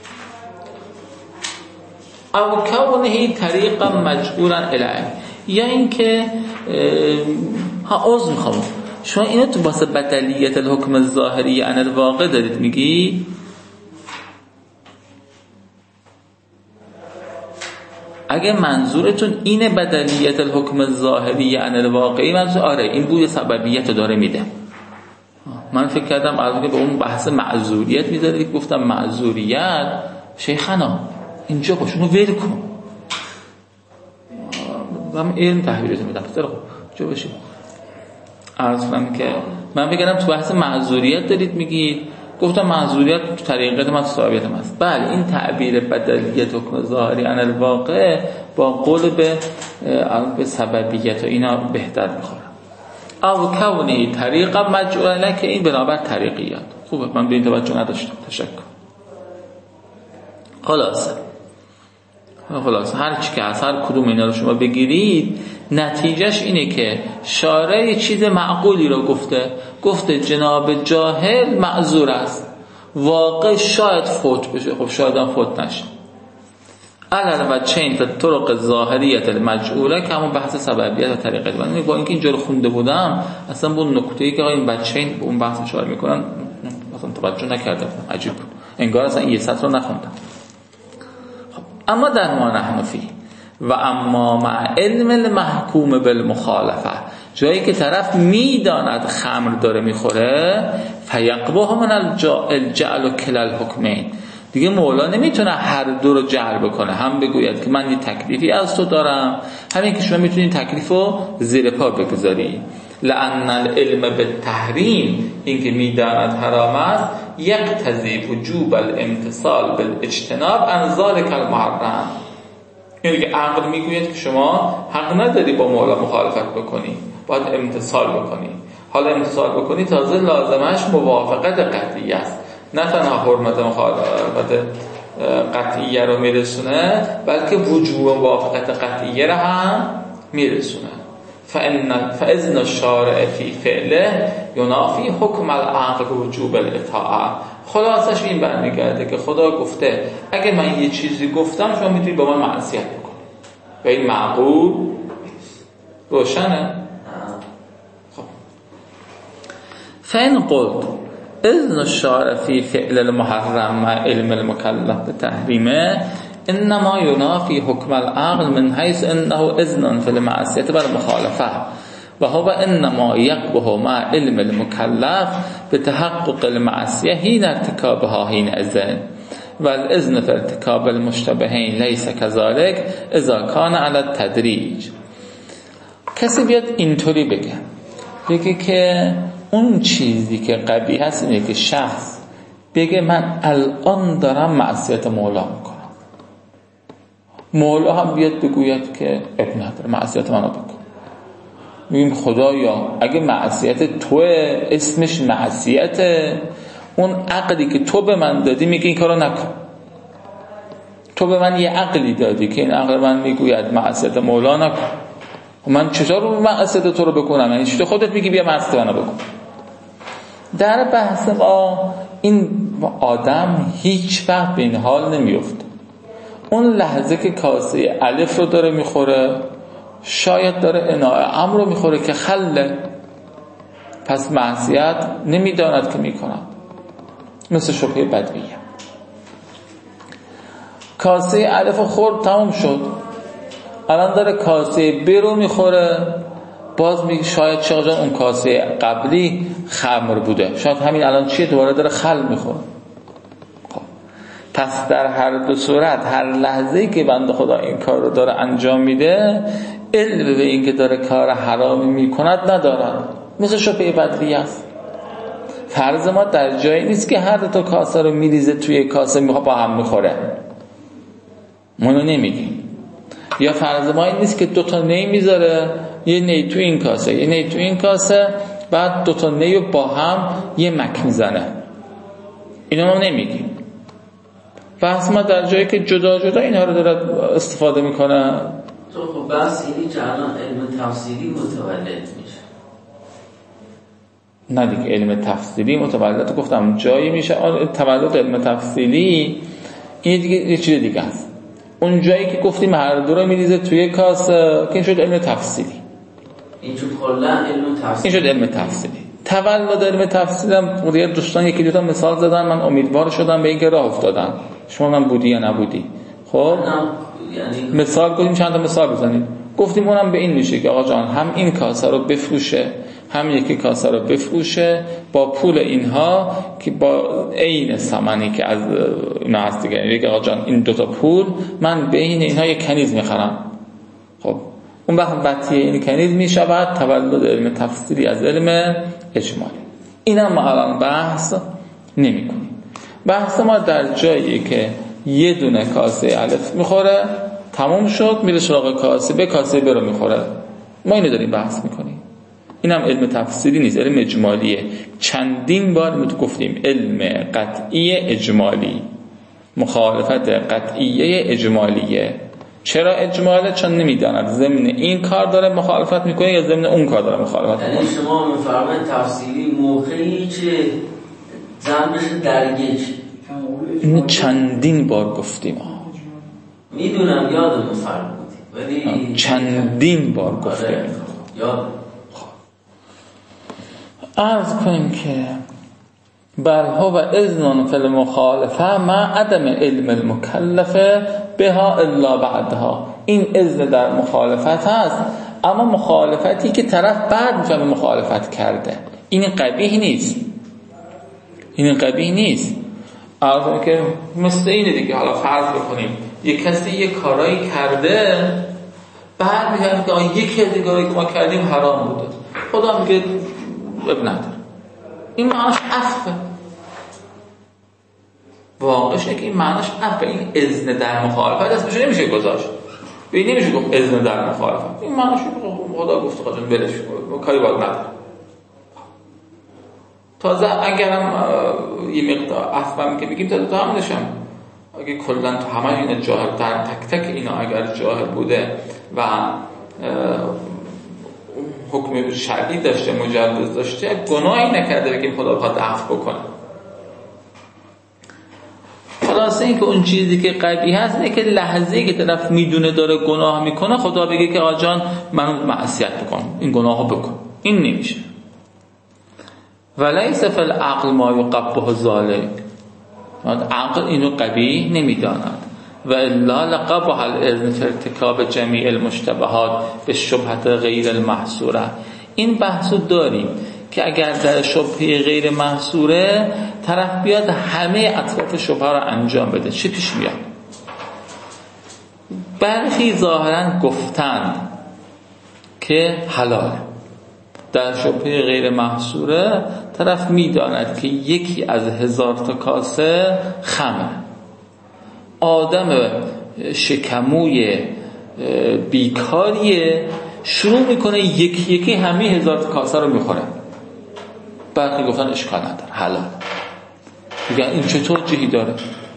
او کونه طریقا مجبورا الیه، یا اینکه ها عذر میخوام شما اینو تو واسه بدلیت الحکم الظاهری عن الواقع دارید میگی؟ اگه منظورتون اینه بدلیت الحکم الظاهری عن الواقعی، منظور آره این بوی سببیت رو داره میده. من فکر کردم الان که به اون بحث معذوریت میذارید، گفتم معذوریت شیخنا اینجا باشونو ول کن، من علم تحویلش میدم. خب جو باشید عرض کنم که من بگم تو بحث معذوریت دارید میگید، گفتم معذوریت تو طریقت من ثابت است. بله این تعبیر بدلیت حکم ظاهری عن الواقع با قول به به سببیت و اینا بهتر میخوره. او کونی طریقا مجعوله، که این بنابر طریقیات. خوبه من به این توجه نداشتم، تشکر. خلاصه خلاص هر چی که از هر کدوم اینا رو شما بگیرید نتیجهش اینه که شارع یه چیز معقولی رو گفته، گفته جناب جاهل معذور است، واقع شاید فوت بشه، خب شاید هم فوت نشه. علل و چین تا طرق ظاهریت المجعوله که همون بحث سببیت و طریقت. من با اینکه اینجا رو خونده بودم اصلا با اون نکته‌ای که این بچین به اون بحث اشاره میکنن اصلا توجه نکردم، عجیب بود، انگار اصلا این یه سطر رو نخوندم. اما در ما نحن فی و اما مع علم المحکوم بالمخالفه، جایی که طرف میداند خمر داره میخوره، فیقبه من الجعل و کل الحکمین، دیگه مولا نمیتونه هر دو رو جعل بکنه، هم بگوید که من یه تکلیفی از تو دارم، همین که شما میتونید تکلیف رو زیر پا بگذاری. لأن العلم بالتحریم، این که میداند حرام است، یقتضی وجوب الامتصال بالاجتناب عن ذلک المحرم، یعنی که عقل میگوید که شما حق نداری با مولا مخالفت بکنی، باید امتصال بکنی. حالا امتصال بکنی تازه لازمش موافقت قطعی است، نه تنها حرمت مخالفت قطعیه رو میرسونه بلکه وجوب موافقت قطعیه رو هم میرسونه. فإن فإذن الشارع فی فعله ینافی حکم العقل وجوب الاطاعه. خلاصش این برمیگرده که خدا گفته اگه من یه چیزی گفتم شما میتونید با من معصیت بکنید و این معقول روشنه. خب فإن قلت اذن الشارع فی فعل المحرم مع علم المکلف بتحریمه انما ینافی حکم العقل من حیث انه اذن فی المعصیه والمخالفه و هو انما یقبه مع علم المکلف بتحقق المعصیه حین ارتکابها حین اذن والاذن فی ارتکاب المشتبهین لیس كذلك اذا کان علی التدریج. کسی بیاد اینطوری بگه بگه که اون چیزی که قبیح هست اینه که شخص بگه من الان دارم معصیت مولا میکنم، مولا هم بیاد بگوید که اب نداره معصیت منو بکن. میگیم خدایا اگه معصیت توه، اسمش معصیته، اون عقلی که تو به من دادی میگه این کارو نکن. تو به من یه عقلی دادی که این عقل من میگوید معصیت مولا نکن، من چطور معصیت تو رو بکنم؟ یعنی چطور خودت میگی بیا معصیت منو بکن؟ در بحث ما این آدم هیچ وقت به این حال نمیفته. اون لحظه که کاسه الف رو داره میخوره شاید داره اناء ام رو میخوره که خله، پس معصیت نمیداند که میکند، مثل شبهه بدویه. کاسه الف رو خورد تموم شد، الان داره کاسه ب رو میخوره، باز میگه شاید چه جان اون کاسه قبلی خمر بوده، شاید همین الان چیه دوباره داره خل میخوره. خب پس در هر دو صورت هر لحظه‌ای که بنده خدا این کار رو داره انجام میده علم به این که داره کار حرامی میکند ندارد، مثل شبهه بدوی است. فرض ما در جایی نیست که هر دو تا کاسه رو میریزه توی کاسه میخواد با هم میخوره، ما رو نمیگیم. یا فرض ما این نیست که دو تا نی میذاره، یه نی تو این کاسه یه نی تو این کاسه، بعد دو تا نی رو با هم یه مک میزنه، اینو ما نمیگیم. بحث ما در جایی که جدا جدا اینها رو داره استفاده میکنه. تو خب بحث اینی که الان علم تفسیری متولد میشه. نه دیگه علم تفسیری متولد گفتم جایی میشه تولد علم تفسیری، این دیگه یه چیز دیگه است. اون جایی که گفتیم هر دو رو میریزه توی کاسه که این شد علم تفسیری، این شد کلا علم تفسیری، این شد علم تفسیری. تولد علم تفسیری هم دیگه دوستان یکی دو تا مثال زدن، من امیدوار شدم به اینکه راه افتادن. شما من بودی یا نبودی؟ خب یعنی مثال گفتیم، چند تا مثال بزنیم. گفتیم اونم به این میشه که آقا جان هم این کاسه رو بفروشه هم یکی کاسه رو بفروشه با پول اینها که با عین ثمنی که از اینا هست دیگه، یعنی آقا جان این دوتا پول من بین اینها یک کنیز میخرم. خب اون وقت بطیه این کنیز میشود تولد علم تفسیری از علم اجمالی. اینم ما الان بحث نمی کنیم. بحث ما در جایی که یه دونه کاسه الف میخوره تمام شد، میره سراغ کاسه به کاسه ب رو میخوره، ما اینو داریم بحث میکنیم. اینم علم تفسیری نیست، علم اجمالیه. چندین بار ما تو گفتیم علم قطعی اجمالی، مخالفت قطعیه اجمالیه. چرا اجماله؟ چون نمیداند ضمن این کار داره مخالفت میکنه یا ضمن اون کار داره مخالفت میکنه. یعنی شما میفرمایید تفسیری موقعی که ذنبش درگیج. اینو چندین بار گفتیم، میدونم یادم فرمودید ولی چندین بار گفتیم. یاد عرض کنیم که بل هو اذن فی المخالفه مع عدم علم المکلف بها الا بعدها. این اذن در مخالفت هست، اما مخالفتی که طرف بعد میفهمه مخالفت کرده، این قبیح نیست، این قبیح نیست. عرض کنیم که مثل اینه دیگه. حالا فرض بکنیم یک کسی یک کارایی کرده، بعد میگه که آن یکی از کارهایی که ما کردیم حرام بوده، خدا میگه اب نداره. این معناش عفوه. واقعش اینه که این معناش عفوه. این اذن در مخالفت است، بشه نمیشه گذاشت، به این نمیشه گفت اذن در مخالفت. این معناش خدا گفته خدا بلش کاری باید نداره. تازه اگرم یه مقدار عفوم که میگیم تا تو همونش هم اگه کلن تو همه این جاهل در تک تک اینا اگر جاهل بوده و حکم شرعی داشته مجوز داشته گناهی نکرده بگیم خدا بخواد عفو بکنه. خلاصه این که اون چیزی که قبیح هست اینه که لحظه‌ای که طرف میدونه داره گناه میکنه خدا بگه که آقا جان منو معصیت بکن، این گناهو بکن. این نمیشه. ولیس فی العقل ما یقبح ذلک. عقل اینو قبیح نمیداند. و الا لقبح الاذن فی ارتکاب جمیع المشتبهات به شبهت غیر المحصوره. این بحثو داریم که اگر در شبهه غیر محصوره طرف بیاد همه اطراف شبهه رو انجام بده، چه پیش میاد؟ برخی ظاهرا گفتند که حلاله. در شبهه غیر محصوره طرف میداند که یکی از هزار تا کاسه خمره، آدم شکموی بیکاریه، شروع میکنه یکی یکی همه هزار تا کاسه رو میخوره. برخی گفتن اشکال نداره، حلال. میگن این چه توجیهی داره؟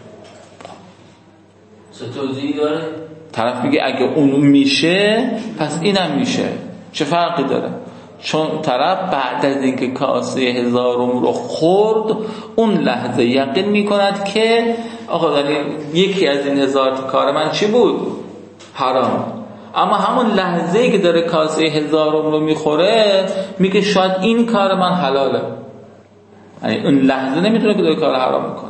چه توجیهی داره؟ طرف میگه اگه اون میشه پس اینم میشه، چه فرقی داره؟ چون طرف بعد از اینکه کاسه هزارم رو خورد اون لحظه یقین میکند که آقا یکی از این هزار تا کار من چی بود؟ حرام. اما همون لحظه‌ای که داره کاسه هزارم رو میخوره میگه شاید این کار من حلاله. یعنی اون لحظه نمیتونه که داره کار حرام میکنه.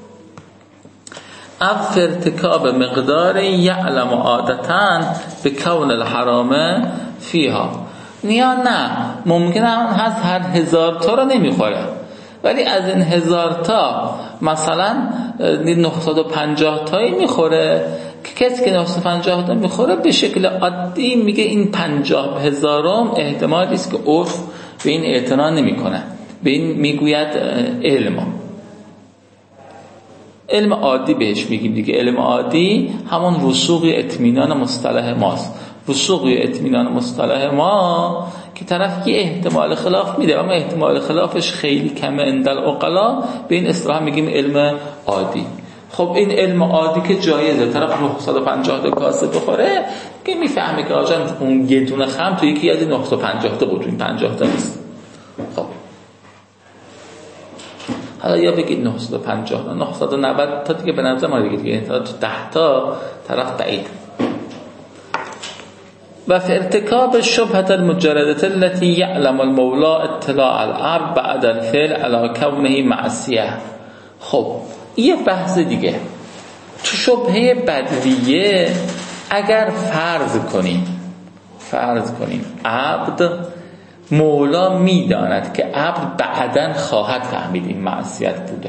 اف ارتکاب مقدار یعلم عادتاً به کون الحرام فیها. نیا نه ممکنه هست هر هزار تا رو نمیخوره، ولی از این هزار تا مثلا نهصد و پنجاه تایی میخوره که کسی که نهصد و پنجاه تا میخوره به شکل عادی میگه این پنجاه هزارم احتمالی است که عرف به این اعتنا نمیکنه، به این میگوید علم علم عادی بهش میگیم دیگه. علم عادی همون وثوق اطمینان مصطلح ماست. وثوق اطمینان مصطلح ما که طرف یه احتمال خلاف میده اما احتمال خلافش خیلی کمه عند العقلا، به این اصطلاح میگیم علم عادی. خب این علم عادی که جایزه طرف نهصد و پنجاه تا کاسه بخوره که میفهمه که آجا اون یه دونه خم تو یکی از این نهصد و پنجاه تا بود، این پنجاه تا نیست. خب حالا یا بگید نهصد و پنجاه نهصد و نود تا دیگه به نظر ما دیگه دیگه تا ده تا طرف بعید. و فی ارتکاب شبهة المجردة التي يعلم المولا اطلاع العبد بعد الفعل على كونه معصیه. خب یه بحث دیگه تو شبهه بدویه اگر فرض کنیم فرض کنیم عبد مولا میداند که عبد بعداً خواهد فهمید این معصیت بوده،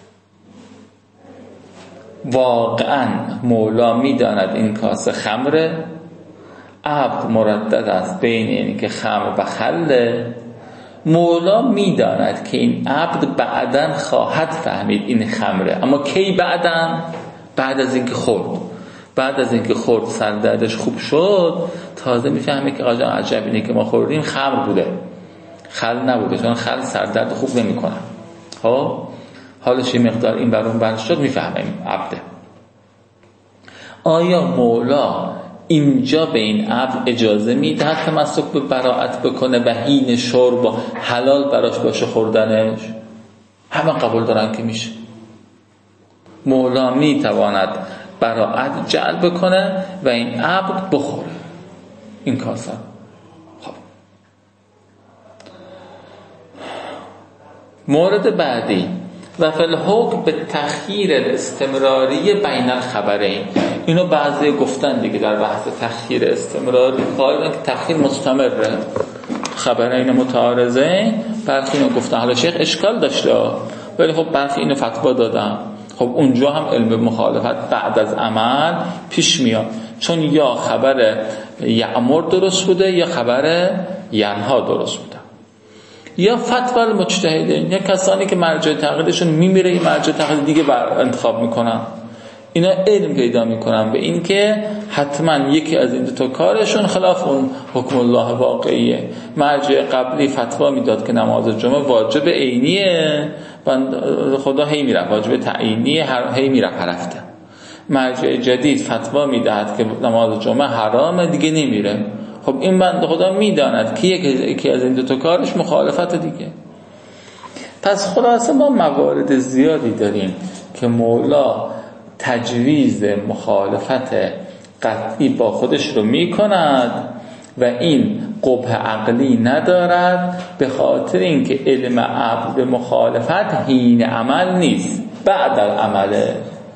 واقعاً مولا میداند این کاسه خمره، عبد مردد است بین این که خمر و خله، مولا میداند که این عبد بعداً خواهد فهمید این خمره، اما کی بعداً؟ بعد از اینکه خورد بعد از اینکه خورد سردردش خوب شد تازه میفهمه که آجا عجب اینه که ما خوردیم خمر بوده، خل نبوده، چون خل سردرد خوب نمیکنه. خب حالش یه مقدار این برون بند شد میفهمه این عبده. آیا مولا اینجا به این عبد اجازه میده تمسک به براءت بکنه و حین شرب حلال براش باشه خوردنش؟ همه قبول دارن که میشه. مولا میتواند براءت جلب کنه و این عبد بخوره این کاسه. خب مورد بعدی و فی الحکم به تخییر الاستمراری بین الخبرین. اینو بعضی گفتن دیگه در بحث تخییر استمراری قائلن که تخییر مستمره، خبرین متعارضین. برخی اینو گفتن، حالا شیخ اشکال داشته ولی خب برخی اینو فتوا دادن. خب اونجا هم علم مخالفت بعد از عمل پیش میاد، چون یا خبر یأمر درست بوده یا خبر ینها درست بوده. یا فتوا المجتهدین، یا کسانی که مرجع تقلیدشون میمیره این مرجع تقلید دیگه بر انتخاب میکنن، اینا علم پیدا میکنن به این که حتما یکی از این دو تا کارشون خلاف اون حکم الله واقعیه. مرجع قبلی فتوا میداد که نماز جمعه واجب عینیه، بند خدا هی میره واجب تعیینیه، هر هی میره هر هفته. مرجع جدید فتوا میدهد که نماز جمعه حرامه، دیگه نمیره. خب این بند خدا میداند که یکی از این دو تا کارش مخالفت دیگه. پس خلاصه ما موارد زیادی داریم که مولا تجویز مخالفت قطعی با خودش رو میکند و این قبح عقلی ندارد، به خاطر اینکه علم عبد به مخالفت حین عمل نیست، بعد از عمله.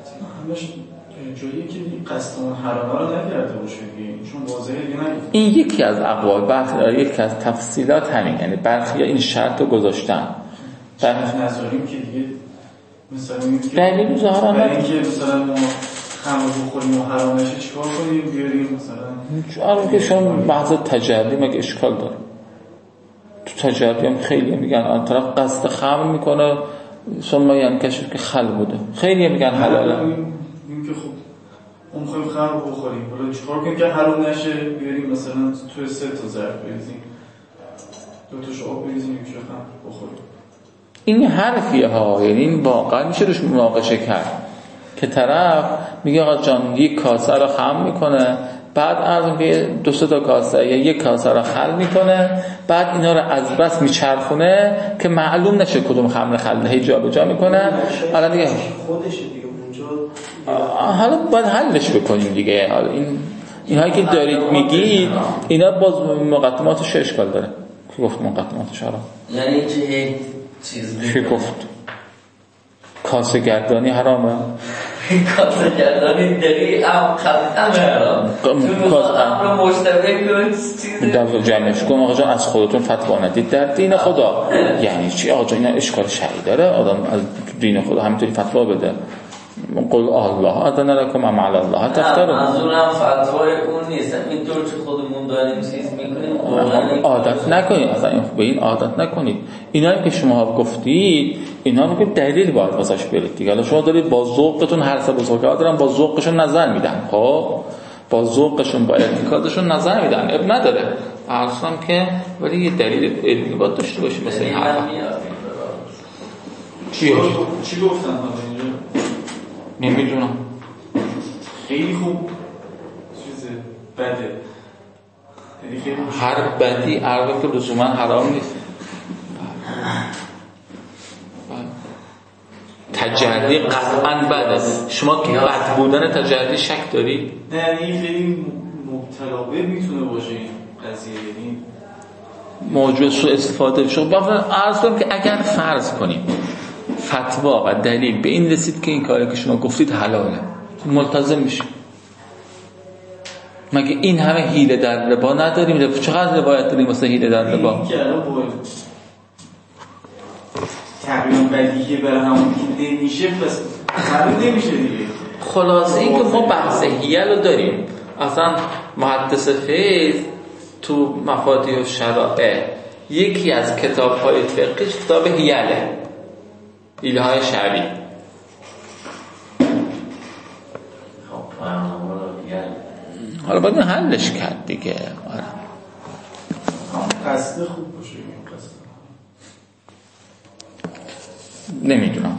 جایی که قصد اون حرامه رو نکرده باشه چون واضحه دیگه نگید. این یکی از اقوال، برخی یکی از تفصیلات همین، یعنی برخی این شرط رو گذاشتن. برخی نظاریم که دیگه مثلا میگه که دلیل ظاهرا برای اینکه مثلا ما خمر بخوریم و حرام نشه چیکار کنیم؟ بیاریم مثلا چون که شما بحث تجربی مگه اشکال داره؟ تو تجربی هم خیلی میگن آن طرف قصد خمر میکنه شما یعنی کشف که خل بوده، خیلی میگن حلاله. که خب اون می‌خوایم خمر بخوریم، حالا چیکار کنیم که حرام نشه؟ بیاریم مثلا تو سه تا ظرف بریزیم، دو تا آب بریزیم، یک خمر بخوریم. این حرفیه ها، یعنی این واقعا میشه روش مناقشه کرد که طرف میگه آقا جان یک کاسه رو خمر میکنه، بعد از اینکه دو سه تا کاسه یا یک کاسه رو خل میکنه، بعد اینا رو از بس میچرخونه که معلوم نشه کدوم خمر خلده هی جا به جا میکنه. الان دیگه خودشه دیگه اونجا، حالا باید حلش بکنیم دیگه. حالا این اینهایی که دارید میگید اینا باز مقدماتش اشکال داره. کی گفت مقدماتش حالا؟ یعنی چه چیز کی گفت کاسه گردانی حرامه؟ کاسه گردانی دقیقی هم خطا حرام. کاسه امر مشتبه چیزی در جمعش کن آقا جان از خودتون فتوا ندید در دین خدا. یعنی چی آقا جان؟ اینا اشکال شرعی داره آدم از دین خدا همینطوری فتوا بده؟ قل الله اذن لكم ام علی الله تفترون. منظورم فتوای اون نیست، اینطور که خودمون داریم چیز میکنیم عادت نکنید، اصلا به این عادت نکنید. اینایی که شما گفتید اینا رو که دلیل باید واسش برید دیگه. شما دارید با ذوقتون هر سه بزرگوار دارن با ذوقشون نظر میدن، خب با ذوقشون با اعتقادشون نظر میدن، اب نداره اصلا که، ولی یه دلیل علمی باید داشته باشه. مثلا این حرف چی چی گفتن اینجا؟ نمیدونم. خیلی خوب چیزه بده، یعنی خیلی هر بدی عربه که لزوما حرام نیست. تجردی قطعا بده. شما که بد بودن تجردی شک دارید؟ نه یعنی خیلی مبتلا به میتونه باشه این قضیه. یعنی موجود سوء استفاده بشه. باید عرض کنم که اگر فرض کنیم فتوا و دلیل به این رسید که این کاری که شما گفتید حلاله، ملتزم میشیم. مگه این همه حیله در ربا نداریم؟ چقدر روایت داریم واسه حیله در ربا؟ این که الان باید تقریبا بدیهیه برای همون که نمیشه، پس حرام نمیشه دیگه. خلاصه این که ما بحث حیل رو داریم. اصلا محدث فیض تو مفاتیح الشرائع یکی از کتاب‌های فقهی کتاب حیله، حیله های شرعی. حالا باید حلش کرد دیگه. قصد خوب باشه این قصد. نمیدونم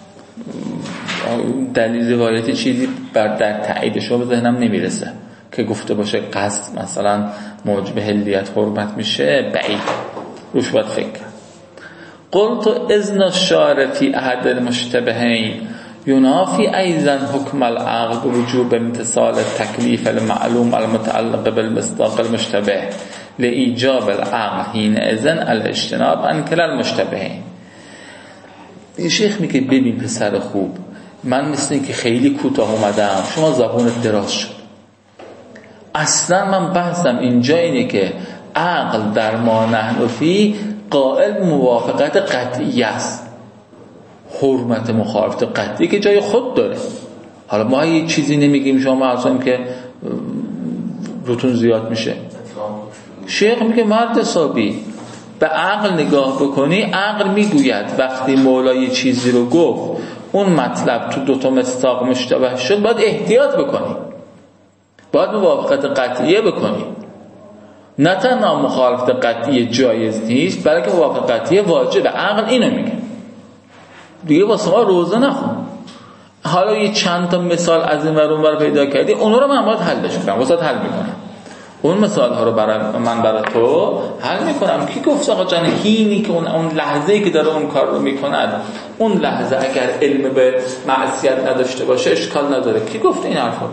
دلیل روایتی چیزی بر در تایید شما به ذهنم نمیرسه که گفته باشه قصد مثلا موجب حلیت حرمت میشه. بعید روش باید فکر کرد. قلت اذن الشارع فی احد المشتبهین ینافی ایضا حکم العقد وجوب امتصال التکلیف المعلوم المتعلق بالمصداق المشتبه لایجاب العقد حینئذ الاجتناب عن کلا المشتبهین. این شیخ میگه ببین پسر خوب، من مثل این که خیلی کوتاه اومدم، شما زبانت دراز شد. اصلا من بحثم اینجا اینه که عقل در ما نحن فی قائل موافقت قطعی است، حرمت مخالفت قطعی که جای خود داره. حالا ما یه چیزی نمیگیم شما اصلا که روتون زیاد میشه. شیخ میگه مرد حسابی به عقل نگاه بکنی، عقل میگوید وقتی مولا یه چیزی رو گفت اون مطلب تو دوتا مصداق مشتبه شد، باید احتیاط بکنی، باید موافقت قطعیه بکنی. نه تنها مخالفت قطعی جایز نیست بلکه موافقت قطعی واجبه. عقل اینو میگه دیگه. واسه ما روزه نخون. حالا یه چند تا مثال از این ور اون ور پیدا کردی، اونها رو من باید حلش کنم، واسه حل میکنم. اون مثال ها رو برای من برای تو حل میکنم. کی گفت آقا جان هینی که اون اون لحظه‌ای که داره اون کار رو میکند، اون لحظه اگر علم به معصیت نداشته باشه اشکال نداره؟ کی گفت این حرفو؟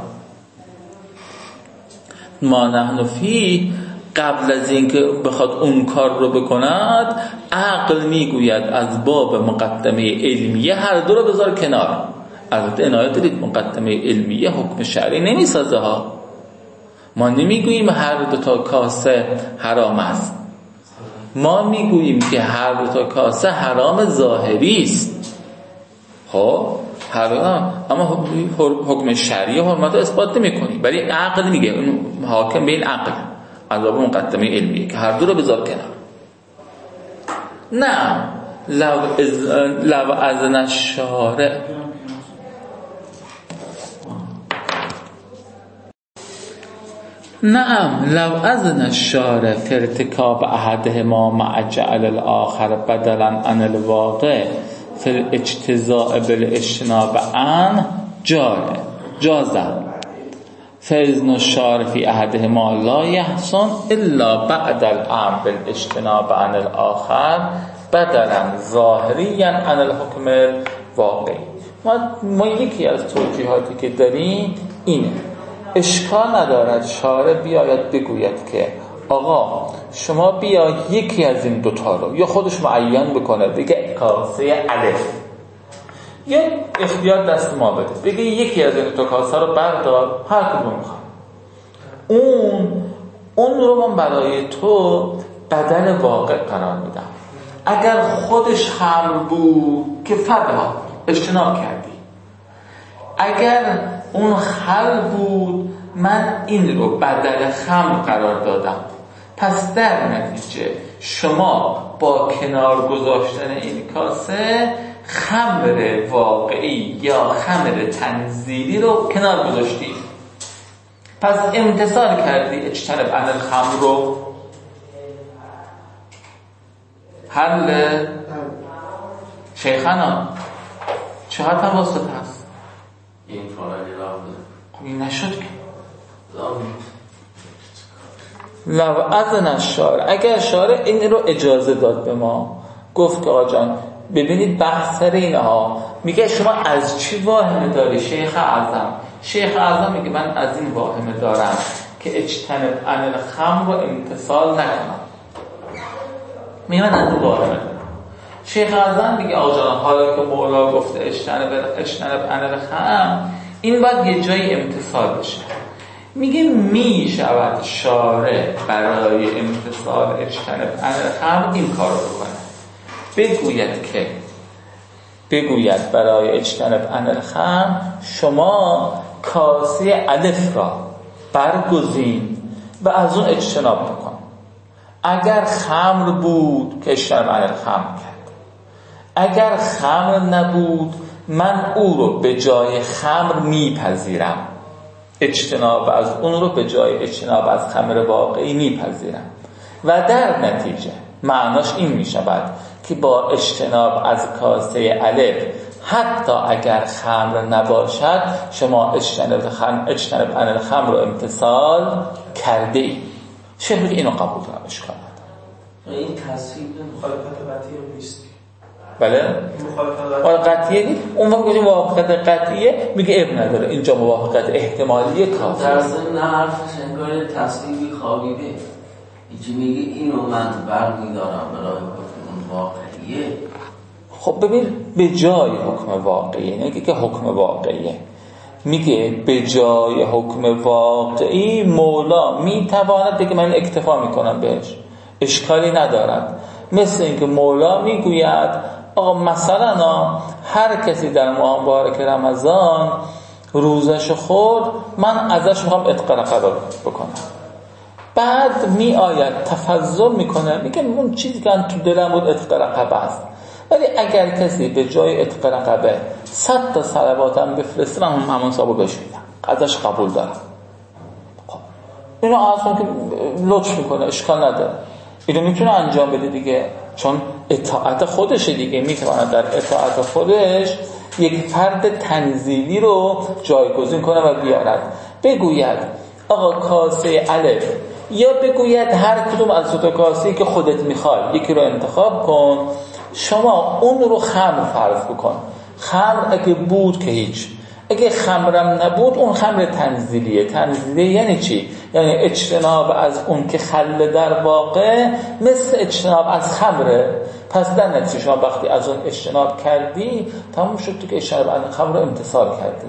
ما نحن فی قبل از اینکه بخواد اون کار رو بکند، عقل میگوید از باب مقدمه علمیه هر دو رو بذار کنار. البته عنایت دارید مقدمه علمیه حکم شرعی نمیسازه ها. ما نمیگوییم هر دو تا کاسه حرام است، ما میگوییم که هر دو تا کاسه حرام ظاهری است. خب حرام، اما حکم شرعی حرمت رو اثبات نمی‌کنی، ولی عقل میگه، اون حاکم به این عقل از باب مقدمه علمیه که هر دو رو بذار کنار. نه لو از لو از نشاره نعم لو اذن الشارع في ارتكاب احدهما مع جعل الاخر بدلا عن الواقع في الاجتزاء بالاجتناب عن جار جازا فإذن الشارع في أحدهما لا يحسن إلا بعد الأمر بالاجتناب عن الآخر بدلا ظاهریا عن الحکم الواقعی. ما, ما یکی از توجیهاتی که داریم اینه، اشکال ندارد شارع بیاید بگوید که آقا شما بیا یکی از این دوتا رو یا خودش معین بکنه، بگه کاسه الف، یا اختیار دست ما بده، بگه یکی از این دو کاسه رو بردار، هر کدوم میخواد، اون اون رو من برای تو بدل واقع قرار میدم. اگر خودش خمر بود که فدا اجتناب کردی، اگر اون خل بود من این رو بدل خمر قرار دادم. پس در نتیجه شما با کنار گذاشتن این کاسه خمر واقعی یا خمر تنزیلی رو کنار گذاشتی، پس امتثال کردی اجتنب عن الخمر رو. حل شیخانا چقدر توسط هست این فارغی را خب این نشد که لو اذن الشارع، اگر شارع این رو اجازه داد به ما، گفت که آقا جان ببینید بحث سر اینها، میگه شما از چی واهمه داری شیخ اعظم؟ شیخ اعظم میگه من از این واهمه دارم که اجتنب عن الخمر رو امتثال نکنم، میگه من از این واهمه دارم. شیخ اعظم میگه آقا جان حالا که مولا گفته اجتنب اجتنب عن الخمر، این باید یه جایی امتثال بشه. میگه می شود شارع برای امتثال اجتنب عن الخمر این کار رو بکنه، بگوید که بگوید برای اجتنب عن الخمر شما کاسه الف را برگزین و از اون اجتناب بکن. اگر خمر بود که اجتنب عن الخمر کرد، اگر خمر نبود من او رو به جای خمر میپذیرم، اجتناب از اون رو به جای اجتناب از خمر واقعی میپذیرم. و در نتیجه معناش این میشود که با اجتناب از کاسه الف حتی اگر خمر نباشد شما اجتناب خمر اجتناب عن الخمر رو امتثال کرده ای. شیخ میگه اینو قبول دارم، اشکال نداره. این تصحیح مخالفت قطعی نیست. بله؟ مخالفت قطعیه نیست. اون وقت که موافقت قطعیه میگه اب نداره، اینجا موافقت احتمالیه کافیه. در ضمن حرفش انگار تصحیحی خوابیده، یکی میگه اینو من برمیدارم برای حکم واقعیه. خب ببین به جای حکم واقعی، نمیگه که حکم واقعیه، میگه به جای حکم واقعی مولا میتواند بگه من اکتفا میکنم بهش، اشکالی ندارد. مثل اینکه مولا میگوید آقا مثلا هر کسی در ماه مبارک رمضان روزش خورد، من ازش میخوام عتق رقبه بکنم. بعد می آید تفضل میکنه، میگه اون چیزی که تو دلم بود عتق رقبه است، ولی اگر کسی به جای عتق رقبه صد تا صلواتم بفرسته من همون ثوابو بهش میدم، ازش قبول دارم. خب اینو اصلا که لطف میکنه، اشکال نداره، اینو میتونه انجام بده دیگه، چون اطاعت خودشه دیگه، میتونه در اطاعت خودش یک فرد تنزیلی رو جایگزین کنه و بیارد. بگوید آقا کاسه الف، یا بگوید هر کدوم از دو کاسه‌ای که خودت میخوای یکی رو انتخاب کن، شما اون رو خمر فرض بکن. خمر اگه بود که هیچ، اگه خمرم نبود اون خمر تنزیلیه. تنزیلیه یعنی چی؟ یعنی اجتناب از اون که خل در واقع مثل اجتناب از خمره. پس در نتیجه شما وقتی از اون اجتناب کردی تموم شد تو که اجتناب از خمر رو امتثال کردی.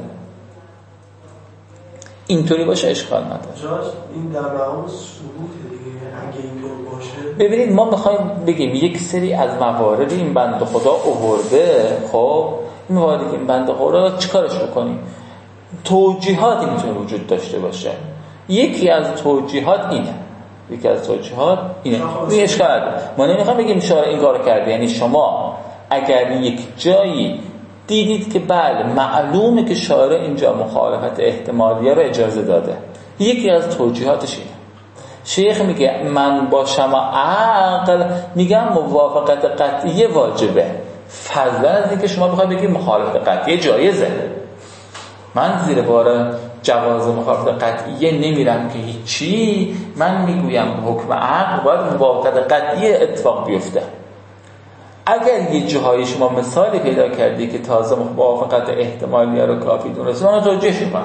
اینطوری باشه اشکال نداره. جاج این در مقام ثبوت دیگه، اگه اینطور باشه. ببینید ما میخوایم بگیم یک سری از موارد این بنده خدا آورده، خب این مواردی که این بنده خدا چیکارش بکنیم؟ توجیهاتی میتونه وجود داشته باشه. یکی از توجیهات اینه یکی از توجیهات اینه این اشکال نداره. ما نمیخوام بگیم شما این کارو کرده، یعنی شما اگر یک جایی دیدید که بله معلومه که شارع اینجا مخالفت احتمالیه رو اجازه داده، یکی از توجیهاتش اینه. شیخ میگه من باشم عقل میگم موافقت قطعی واجبه، فضلا از اینکه شما بخواید بگید مخالفت قطعی جایزه. من زیر بار جواز مخالفت قطعیه نمیرم که هیچی، من میگویم به حکم عقل باید موافقت قطعی اتفاق بیفته. اگر یه جاهای شما مثالی پیدا کردی که تازه موافقت احتمالیه رو کافی دونسته، من توجه شما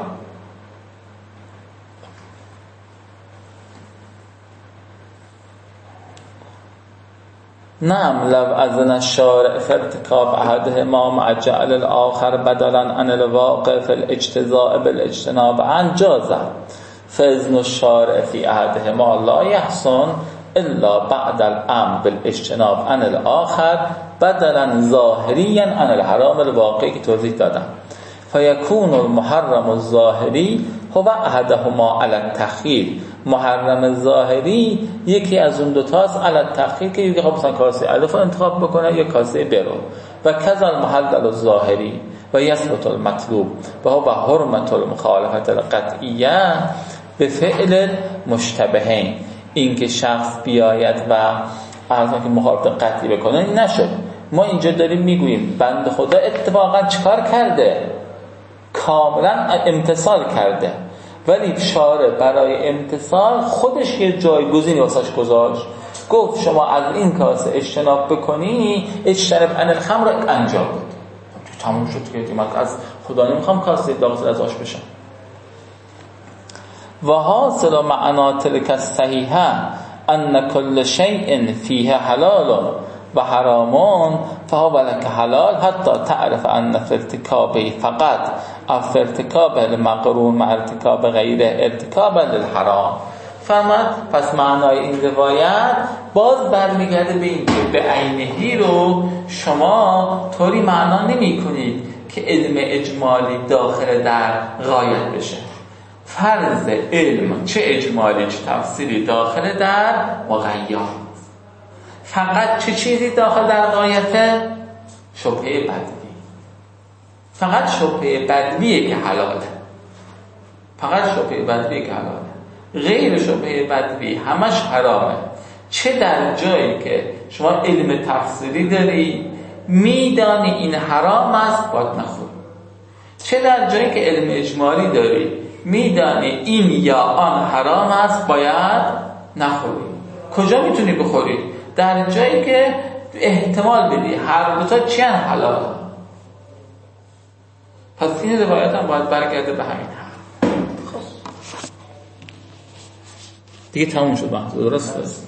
نعم لو اذن الشارع في ارتكاب احدهما مع جعل الاخر بدلا عن الواقع في الاجتزاء بالاجتناب عن جاز فاذن الشارع في احدهما لا يحسن الا بعد الامر بالاجتناب عن الاخر بدلا ظاهريا عن الحرام الواقعي که توضیح دادم. فيكون المحرم الظاهری هو احدهما على التخییر. محرم ظاهری یکی از اون دوتاست على التخییر که یکی خب مثلا کاسه الف انتخاب بکنه یا کاسه برو. و کذا المحلل الظاهری و یثبت المطلوب و هو حرمت المخالفت القطعیه به فعل مشتبهین. این که شخص بیاید و از که مخالفت قطعی بکنه نشد. ما اینجا داریم میگوییم بنده خدا اتفاقا چیکار کرده؟ کاملا امتثال کرده، ولی شارع برای امتثال خودش یه جایگزینی واسش گذاشت، گفت شما از این کاسه اجتناب بکنی، اجتناب عن الخمر رو انجام بده. تموم شد که من از خدا نمیخوام کاسه داغ از آش بشم. و حاصل معنا تلک الصحیحه ان كل شيء فيه حلال و حرام فهو لك حلال حتى تعرف ان في ارتكابه فقط او في ارتكابه المقرون مع ارتكاب غیره ارتكابا للحرام. فرمود پس معنای این روایت باز برمیگرده به این که به عینهی رو شما طوری معنا نمی کنید که علم اجمالی داخل در غایت بشه. فرض علم چه اجمالی چه تفسیری داخل در مقید. فقط چه چیزی داخل در غایته؟ شبهه بدوی. فقط شبهه بدویه که حلاله. فقط شبهه بدویه که حلاله. غیر شبهه بدوی همش حرامه. چه در جایی که شما علم تفسیری داری میدانی این حرام است باید نخوری، چه در جایی که علم اجمالی داری میدانی این یا آن حرام است باید نخوری. کجا میتونی بخوری؟ در جایی که احتمال بدی هر دوتا چی هم حلال. پس این روایت هم باید برگرده به همین حق. دیگه تموم شد بحث، درسته؟